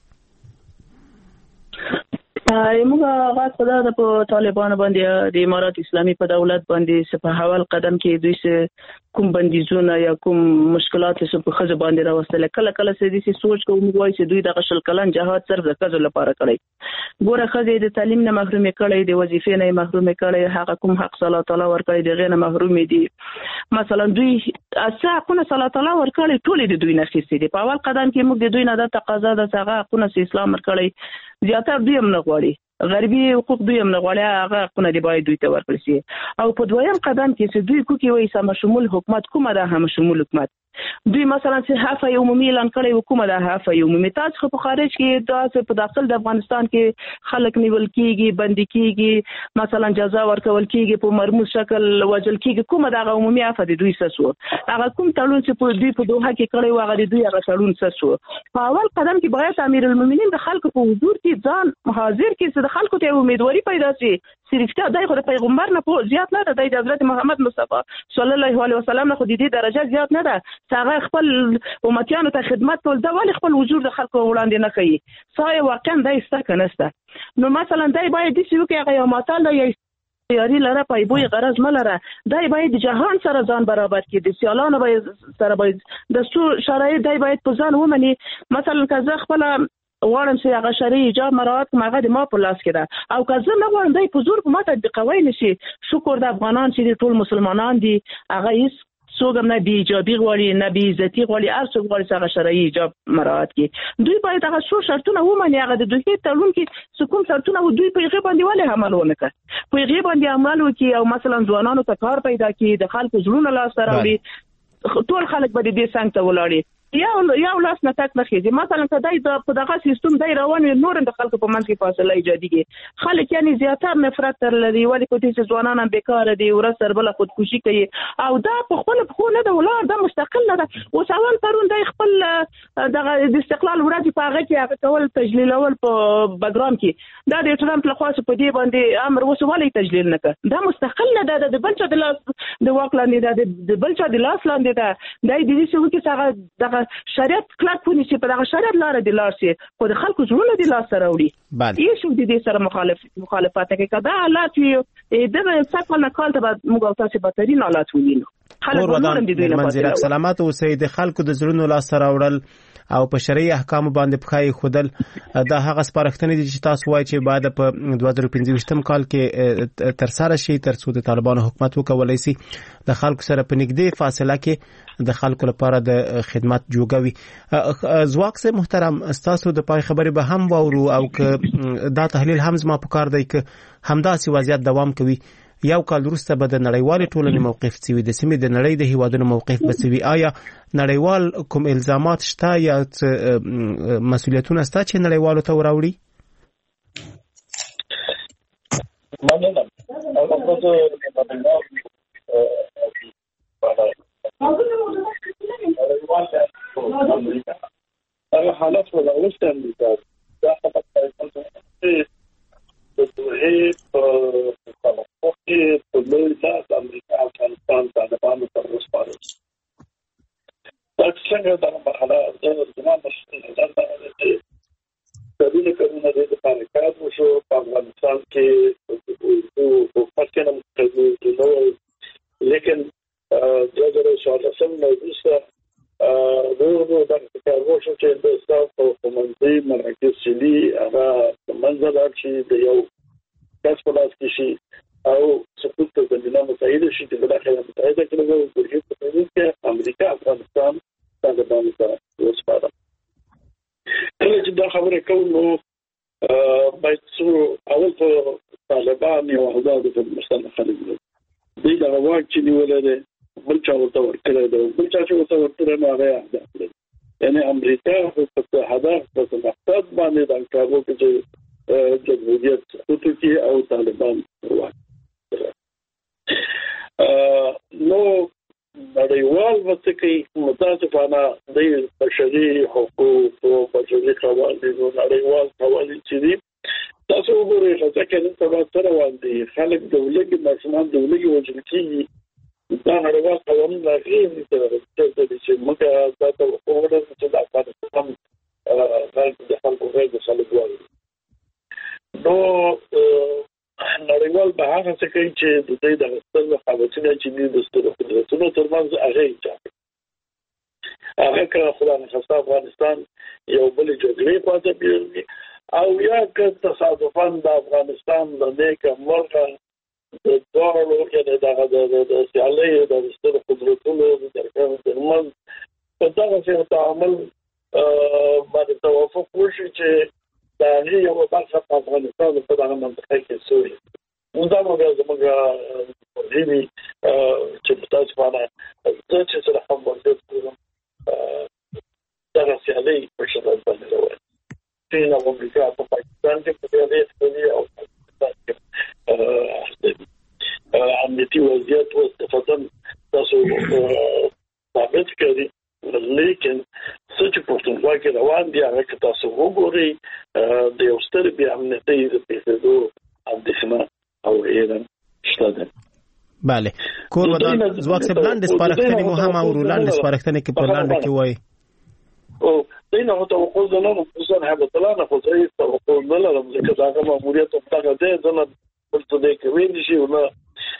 موږ غواړو خدا د په طالبانو باندې د امارات اسلامي په دولت باندې په حوال قدم کې دوی سه کوم بندیزونه یا کوم مشکلات سه په خځه باندې راوستل. کله کله سه دي سوچ کوم وایي چې دوی د غشل کلن جهاد صرف د خځو لپاره کړی. ګوره خځې د تعلیم نه محروم کړي، د وظیفې نه محروم کړي، هغه کوم حق الله تعالی ورکړي د غیر محروم دي. مثلا دوی اساسا حقونه الله تعالی ورکړي ټول د دوی نه خېستي دي. په اول قدم کې موږ د دوی نه د تقاضا د څنګه حقونه اسلام ورکړي زیاتره دوی هم نه غواړي، غربي حقوق دوی هم نه غواړي، هغه حقونه دی باید دوی ته ورکړي شي. او په دویم قدم کې چې دوی کوکي وایي سم شمول حکومت کومه ده، هم شمول حکومت دوی مثلا چې حفه عمومي اعلان کړي حکومت ده حفه عمومي. تاسو په خارج کې تاسو په داخل د افغانستان کې خلک نیول کیږي، بندي کیږي، مثلا جزا ورکول کیږي، په مرموز شکل وجل کیږي، کومه ده عمومي عفه د دوی سسو هغه کوم تړون چې په دوی په دوه کې کړي واغ د دوی هغه تړون سسو. په اول قدم کې باید امیر المؤمنین د خلکو په حضور کې ځان حاضر کې چې د خلکو ته امیدواري پیدا شي. صرف دای خو د پیغمبر نه په زیات نه ده، د حضرت محمد مصطفی صلی الله علیه وسلم نه خو د دې درجه زیات نه ده. هغه خپل امتیانو ته خدمت کول دا ولې خپل وجود د خلکو وړاندې نه کوي؟ سای واقعا دا ایسته کنهسته. نو مثلا دای باید د څه وکي هغه یو مثال دی یاري لره پایبوي غرض ملره، دای باید جهان سره ځان برابر کړي، د سیالانو باید سره باید د څو شرایط دای باید په ځان ومني. مثلا که زه خپل غواړم چې هغه شرعي ایجاب مراعات کوم هغه د ما په لاس کې ده، او که زه نه غواړم دای په زور په ما تطبیقوی نشي. شکر د افغانان چې ټول مسلمانان دي، هغه هیڅ څوک نه بی ایجابي غواړي نه بی عزتي غواړي، هر څوک غواړي چې هغه شرعي ایجاب مراعات کړي. دوی باید هغه څو شرطونه ومني، هغه د دوی تړون کې کوم شرطونه دوی په هغه باندې ولې عمل ونه کړي، په هغه باندې عمل وکړي او مثلا ځوانانو ته کار پیدا کړي، د خلکو زړونه لاس راوړي، ټول خلک به دې څنګه ته ولاړي. یو یو لاس نه تک نه خېږي. مثلا کدای د په دغه سیستم دای روان نور د خلکو په منځ کې فاصله ایجاديږي. خلک یعنی زیاتره نفرت تر لري، ولې کوتي چې ځوانان بیکاره دي ور سره بل خودکشي کوي او دا په خپل خو نه د ولار د مستقل نه ده. او څوان پرون د خپل دغه د استقلال ورځ په هغه کې هغه کول تجلیل اول په بګرام کې دا د ټرمپ له خاص په دې باندې امر وسولې تجلیل نه کړ. دا مستقل نه ده، د بل چا د لاس د واکلاندې ده، د بل چا د لاس لاندې ده. دای د دې څه وکي څنګه دغه شریعت کلک پونی چې په دغه شریعت لار دی لار سي خو د خلکو زړونه دی لاس سره وړي. یې شو د دې سره مخالف مخالفت کوي. کدا حالات وي د څه نه کال ته موږ تاسو بهترین حالات وینو. خلک ورته د دې منځ سلامات او سید خلکو د زړونو لاس سره وړل او په شرعي احکام باندې پخای خودل دا هغه سپارښتنې دي چې تاسو وایي چې بعد په دوه زره پنځه ویشتم کال کې تر سره شي تر څو د طالبانو حکومت وکولای شي د خلکو سره په نږدې فاصله کې د خلکو لپاره د خدمت جوګوي. زواک سه محترم، تاسو د پای خبرې به هم واورو او که دا تحلیل هم زما په کار دی که همداسې وضعیت دوام کوي یو کال وروسته به د نړیوال ټولنې موقف څه وي، د سیمې د نړۍ د هیوادونو موقف به څه وي؟ آیا نړیوال کوم الزامات شته یا مسؤلیتونه شته چې نړیوالو ته وراوړي؟ هغه حالات ولاوسته امریکا دا خبره دوی په په په لوی ځای امریکا او افغانستان طالبانو پر وسپارل لیکن دوه زره څوارلسم نه وروسته نو دا کارونه چې د استاد په کومندې مرکز سلی هغه منځ لاړ شي د یو کس په لاس کې شي او سقوط ته زمينه مساعده شي چې د خلکو متحده کړي په دې کې امریکا افغانستان طالبان سره وسپاره. کله چې دا خبره کوم نو باید څو اول په طالبان یو آزاد په مستند خلک دي دا واک چې نیولې ده بل چا ورته ورکړی ده بل چا چې ورته ورکړی نو هغه اهداف لري یعنی امریکا په هدف په مقصد باندې د کارو کې جمهوریت سقوط کوي او طالبان واک نو نړیوال وڅکي متاسفانه د بشري حقوق او بشري قوانین او نړیوال قوانین چې دي تاسو وګورئ چې نن سبا سره باندې خلک دولتي ماشومان دولتي وجل کیږي دا نړیوال قوانین راغلي چې موږ تاسو وګورئ چې دا افغانستان د خلکو غږ سلګوي نو نړیوال به هغه څه کوي چې د دې د غوښتنو خاوندونه چې د ستورو قدرتونو ترمنځ هغه ایجاد هغه کړه خدای نخسته افغانستان یو بل جګړې پاتې پیږي او یا که تصادفاً د افغانستان د نیکه مرغه د دوړو یا د د سیالۍ د ستورو قدرتونو د درکانو ترمنځ په دغه څه تعامل باندې توافق وشي چې دا یو برخه په افغانستان په دغه منطقه کې سوري موږ دا موږ زموږ دې چې تاسو باندې چې سره هم ورته دا سیالۍ په شدت باندې راوړي چین او امریکا په پاکستان کې په دې اړه او پاکستان کې امنیتي وضعیت او استفاده تاسو ثابت کړي لیکن څه چې پښتونخوا کې روان دي هغه کې تاسو وګورئ د یو ستر بې امنیتۍ د پیښېدو اندېښنه او ایران شته ده. بله کور ودان ځواک سبلان د سپارښتنې مو هم او رولان سپارښتنې کې په لاندې کې وایي او دینه توقع نه نو څه نه به تلانه خو ځای توقع نه لرم چې دا ماموریت په تاګه ده نه ورته دې کوي دي شي نه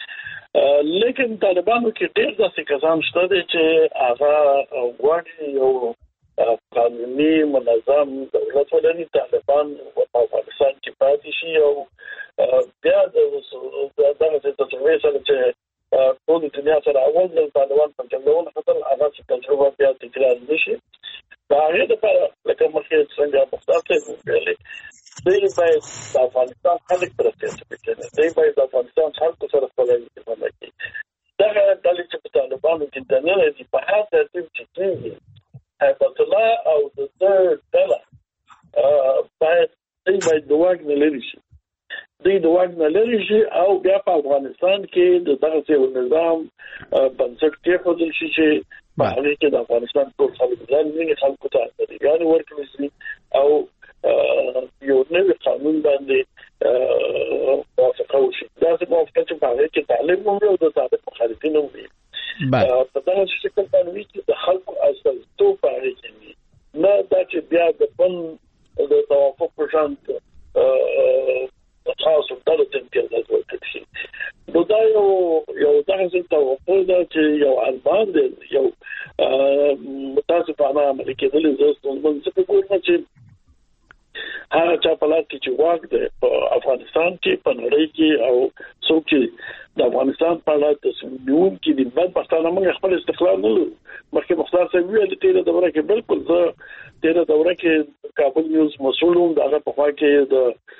لیکن طالبانو کې ډېر داسې کسان شته چې هغه غواړي یو قانوني منظم دولت ولري طالبان په افغانستان کې پاتې شي او بیا د دغه تجربې سره چې ټول دنیا سره اول د طالبان په جنګونو خطر هغه تجربه بیا تکرار نشي دا هغه لپاره لکه مخکې څنګه مختلفه ویلې دوی باید د افغانستان خلک پرسته پېژني دوی باید د افغانستان خلکو سره خپل اړیکې ولري دا ډلې چې په طالبانو کې د نه دي په هر ترتیب چې کېږي حیبت الله او د ډله باید دوی باید د واک نه لري شي دوی د واک نه لري شي او بیا په افغانستان کې د دغه یو نظام بنسټ کېښودل شي چې په هغه کې د افغانستان ټول خلک ځانګړي خلکو ته اړتیا ورکړي شي او یو نوی قانون باندې موافقه وشي دا چې موافقه چې په هغه کې تعلیم هم او د طالب مخالفین هم وي په دغه شکل باندې چې د خلکو اصل تو په هغه کې نه دا چې بیا د بل د توافق په شان خاص ډول امتیازات ورکړي شي نو دا یو یو دغه توافق دا چې یو البان دی یو متاسفانه عملي کېدل زه څنګه څه کوم چې هغه چا په لاس کې چې واک دی په افغانستان کې په نړۍ کې او څوک چې د افغانستان په اړه تصمیم کې د بد پښتانه موږ خپل استقلال نه لرو مخکې مختار صاحب ویل چې د دوره کې بالکل زه د دوره کې کابل نیوز مسؤلوم دغه په خوا کې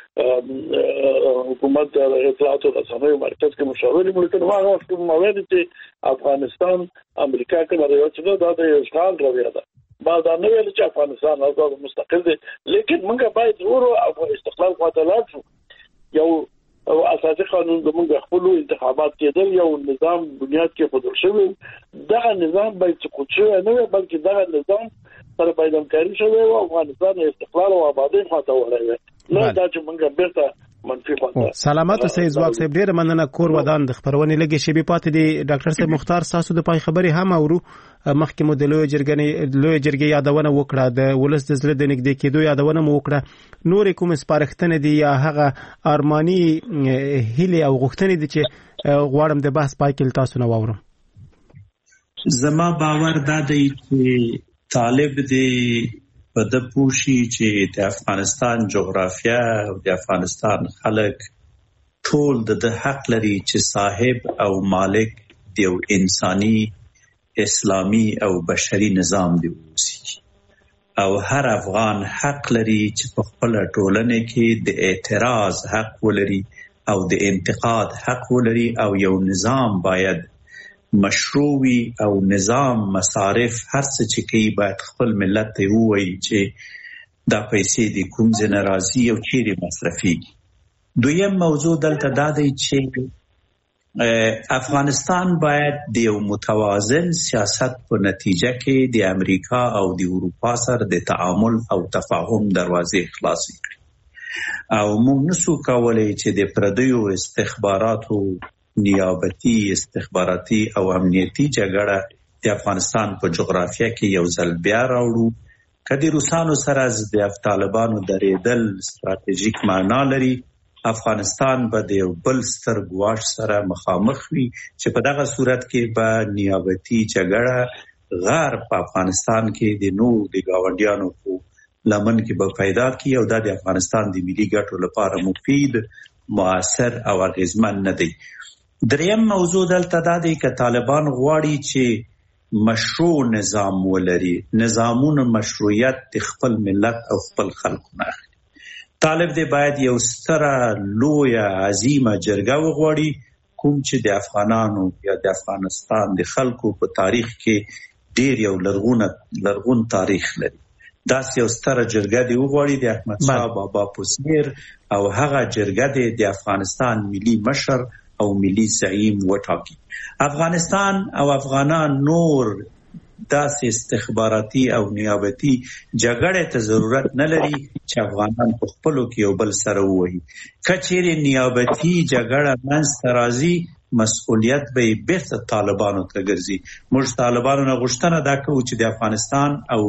د حکومت د اطلاعات او رسنیو مرکز کې مشاور ملګری هغه وخت مواد چې افغانستان امریکا کې ورته چې دا د اشغال رویه ده بعد نه ویل چې افغانستان آزاد مستقل دی لیکن موږ باید ورو او استقلال خاطر لاړو یو او اساسي قانون زموږ خپل انتخابات کېدل یو نظام بنیاد کې خودل شوی دغه نظام باید سقوط شي نه بلکې دغه نظام سره باید همکاري شوی او افغانستان استقلال او آبادی خاطر ولري نه دا چې موږ بیرته منفي خاطر سلامات اوسئ ځواک صاحب ډیر مننه کور ودان د خبرونه لګي شي به پاتې دي ډاکټر صاحب مختار تاسو د پای خبري هم اورو مخکې مو د لوی جرګې لوی جرګې یادونه وکړه د ولس د زړه د نږدې کېدو یادونه مو وکړه نور کوم سپارښتنې دي یا هغه ارماني هیله او غوښتنې دي چې غواړم د بحث پای کې تاسو نه واورم زما باور دا دی چې طالب دی په د پوشي چې د افغانستان جغرافیه او د افغانستان خلک ټول د حق لري چې صاحب او مالک د یو انساني اسلامي او بشري نظام دی اوسي او هر افغان حق لري چې په خپل ټولنه کې د اعتراض حق ولري او د انتقاد حق ولري او یو نظام باید مشروعي او نظام مصارف هر څه چې کوي باید خپل ملت ته ووایي چې دا پیسې د کوم ځای نه راځي او چیرې مصرفېږي. دویم موضوع دلته دا دی چې افغانستان باید د یو متوازن سیاست په نتیجه کې د امریکا او د اروپا سره د تعامل او تفاهم دروازې خلاصې کړي او موږ نسو کولی چې د پردیو استخباراتو نیابتي استخباراتي او امنیتي جګړه د افغانستان په جغرافیه کې یو ځل بیا راوړو. که د روسانو سره د طالبانو درېدل ستراتیژیک معنا لري، افغانستان به د یو بل ستر ګواښ سره مخامخ وي چې په دغه صورت کې به نیابتي جګړه غار په افغانستان کې د نور د ګاونډیانو په لمن کې به پیدا کړي او دا د افغانستان د ملي ګټو لپاره مفید، مؤثر او اغیزمن نه دی. دریم موضوع دلته دا دی که طالبان غواړي چې مشروع نظام ولري، نظامونه مشروعیت د خپل ملت او خپل خلکو نه اخلي. طالب دی باید یو ستره لویه عظیمه جرګه وغواړي کوم چې د افغانانو یا د افغانستان د خلکو په تاریخ کې ډیر یو لرغونه لرغون تاریخ لري. داسې یو ستره جرګه دی وغواړي د احمدشاه بابا په څېر او هغه جرګه دی د افغانستان ملي مشر او ملي زعیم وټاکي. افغانستان او افغانان نور داسې استخباراتي او نیابتي جګړې ته ضرورت نه لري چې افغانان په خپلو کې یو بل سره ووهي. که چیرې نیابتي جګړه منځته راځي مسؤلیت به یې بیرته طالبانو ته ګرځي. موږ طالبانو نه غوښتنه دا کوو چې د افغانستان او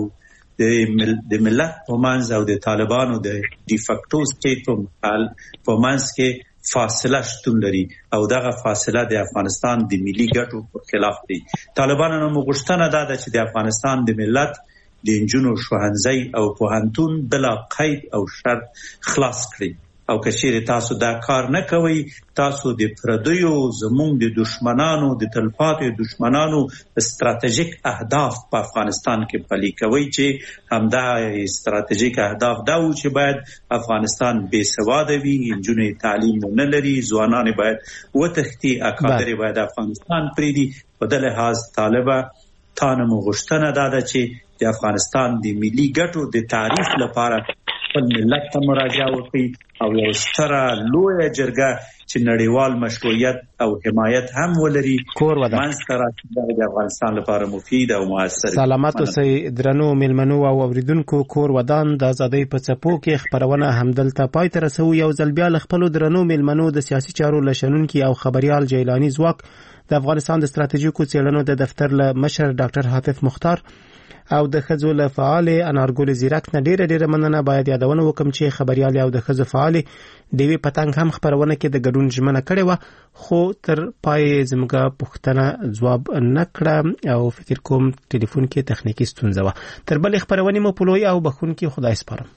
د ملت په منځ او د طالبانو د ډیفکټو سټیټ په منځ کې فاصله شتون لري او دغه فاصله د افغانستان د ملي ګټو په خلاف دی. طالبانو نه موږ غوښتنه دا ده چې د افغانستان د ملت د نجونو ښوونځی او پوهنتون بلا قید او شرط خلاص کړي او که چیرې تاسو دا کار نه کوئ تاسو د پردیو زموږ د دشمنانو د تلپاتې دشمنانو استراتیژیک اهداف په افغانستان کې پلي کوئ چې همدا استراتیژیک اهداف دا و چې باید افغانستان بې سواده وي، نجونې تعلیم نه لري، ځوانان باید وتښتي، اکادر باید افغانستان پرېږدي. په دې لحاظ طالبه تا نه مو غوښتنه دا ده چې د افغانستان د ملي ګټو د تعریف لپاره خپل ملت ته مراجعه وکړي او یو ستره لویه جرګه چې نړیوال مشروعیت او حمایت هم ولري منځته راشي د افغانستان لپاره مفید او مؤثر. سلامت اوسئ درنو مېلمنو او اوریدونکو. کور ودان د ازادۍ په څپو کې خپرونه همدلته پای ته رسوو. یو ځل بیا له خپلو درنو مېلمنو د سیاسي چارو له شنونکي او خبریال جیلاني ځواک، د افغانستان د ستراتیژیکو څېړنو د دفتر له مشر ډاکټر حافظ مختار او د ښځو له فعالې انارګل زیرک نه ډیره ډیره مننه. باید یادونه وکم چې خبریالې او د ښځو فعالې ډیوي پتنګ هم خبرونه کې د ګډون ژمنه کړې وه خو تر پای زموږ پوښتنه ځواب نه کړه او فکر کوم ټلیفون کې تخنیکي ستونزه وه. تر بلې خبرونې مو په لوی او بخښونکي خدای سپارم.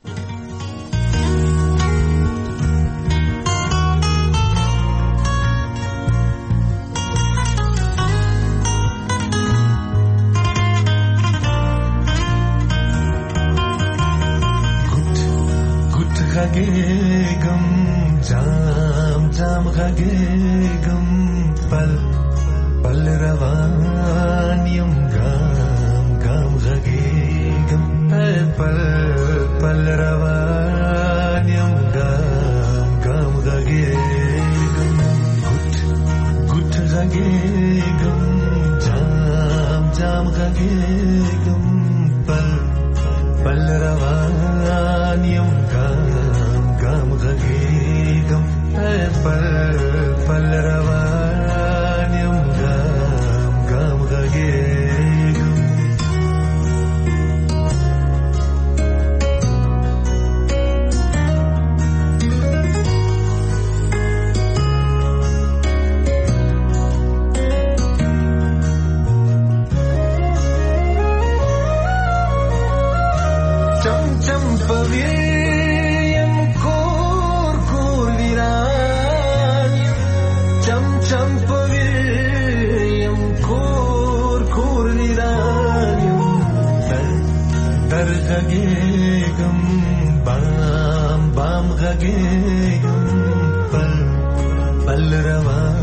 غږېږم جام جام غږېږم پل پل روان یم ګام ګام غږېږم پل پل روان یم ګام ګام غږېږم ګوټ ګوټ غږېږم جام جام غږېږم پل پل روان یم پل پل روان یم ګام ګام غږېږم. غږېږم بام بام غږېږم پل پل روان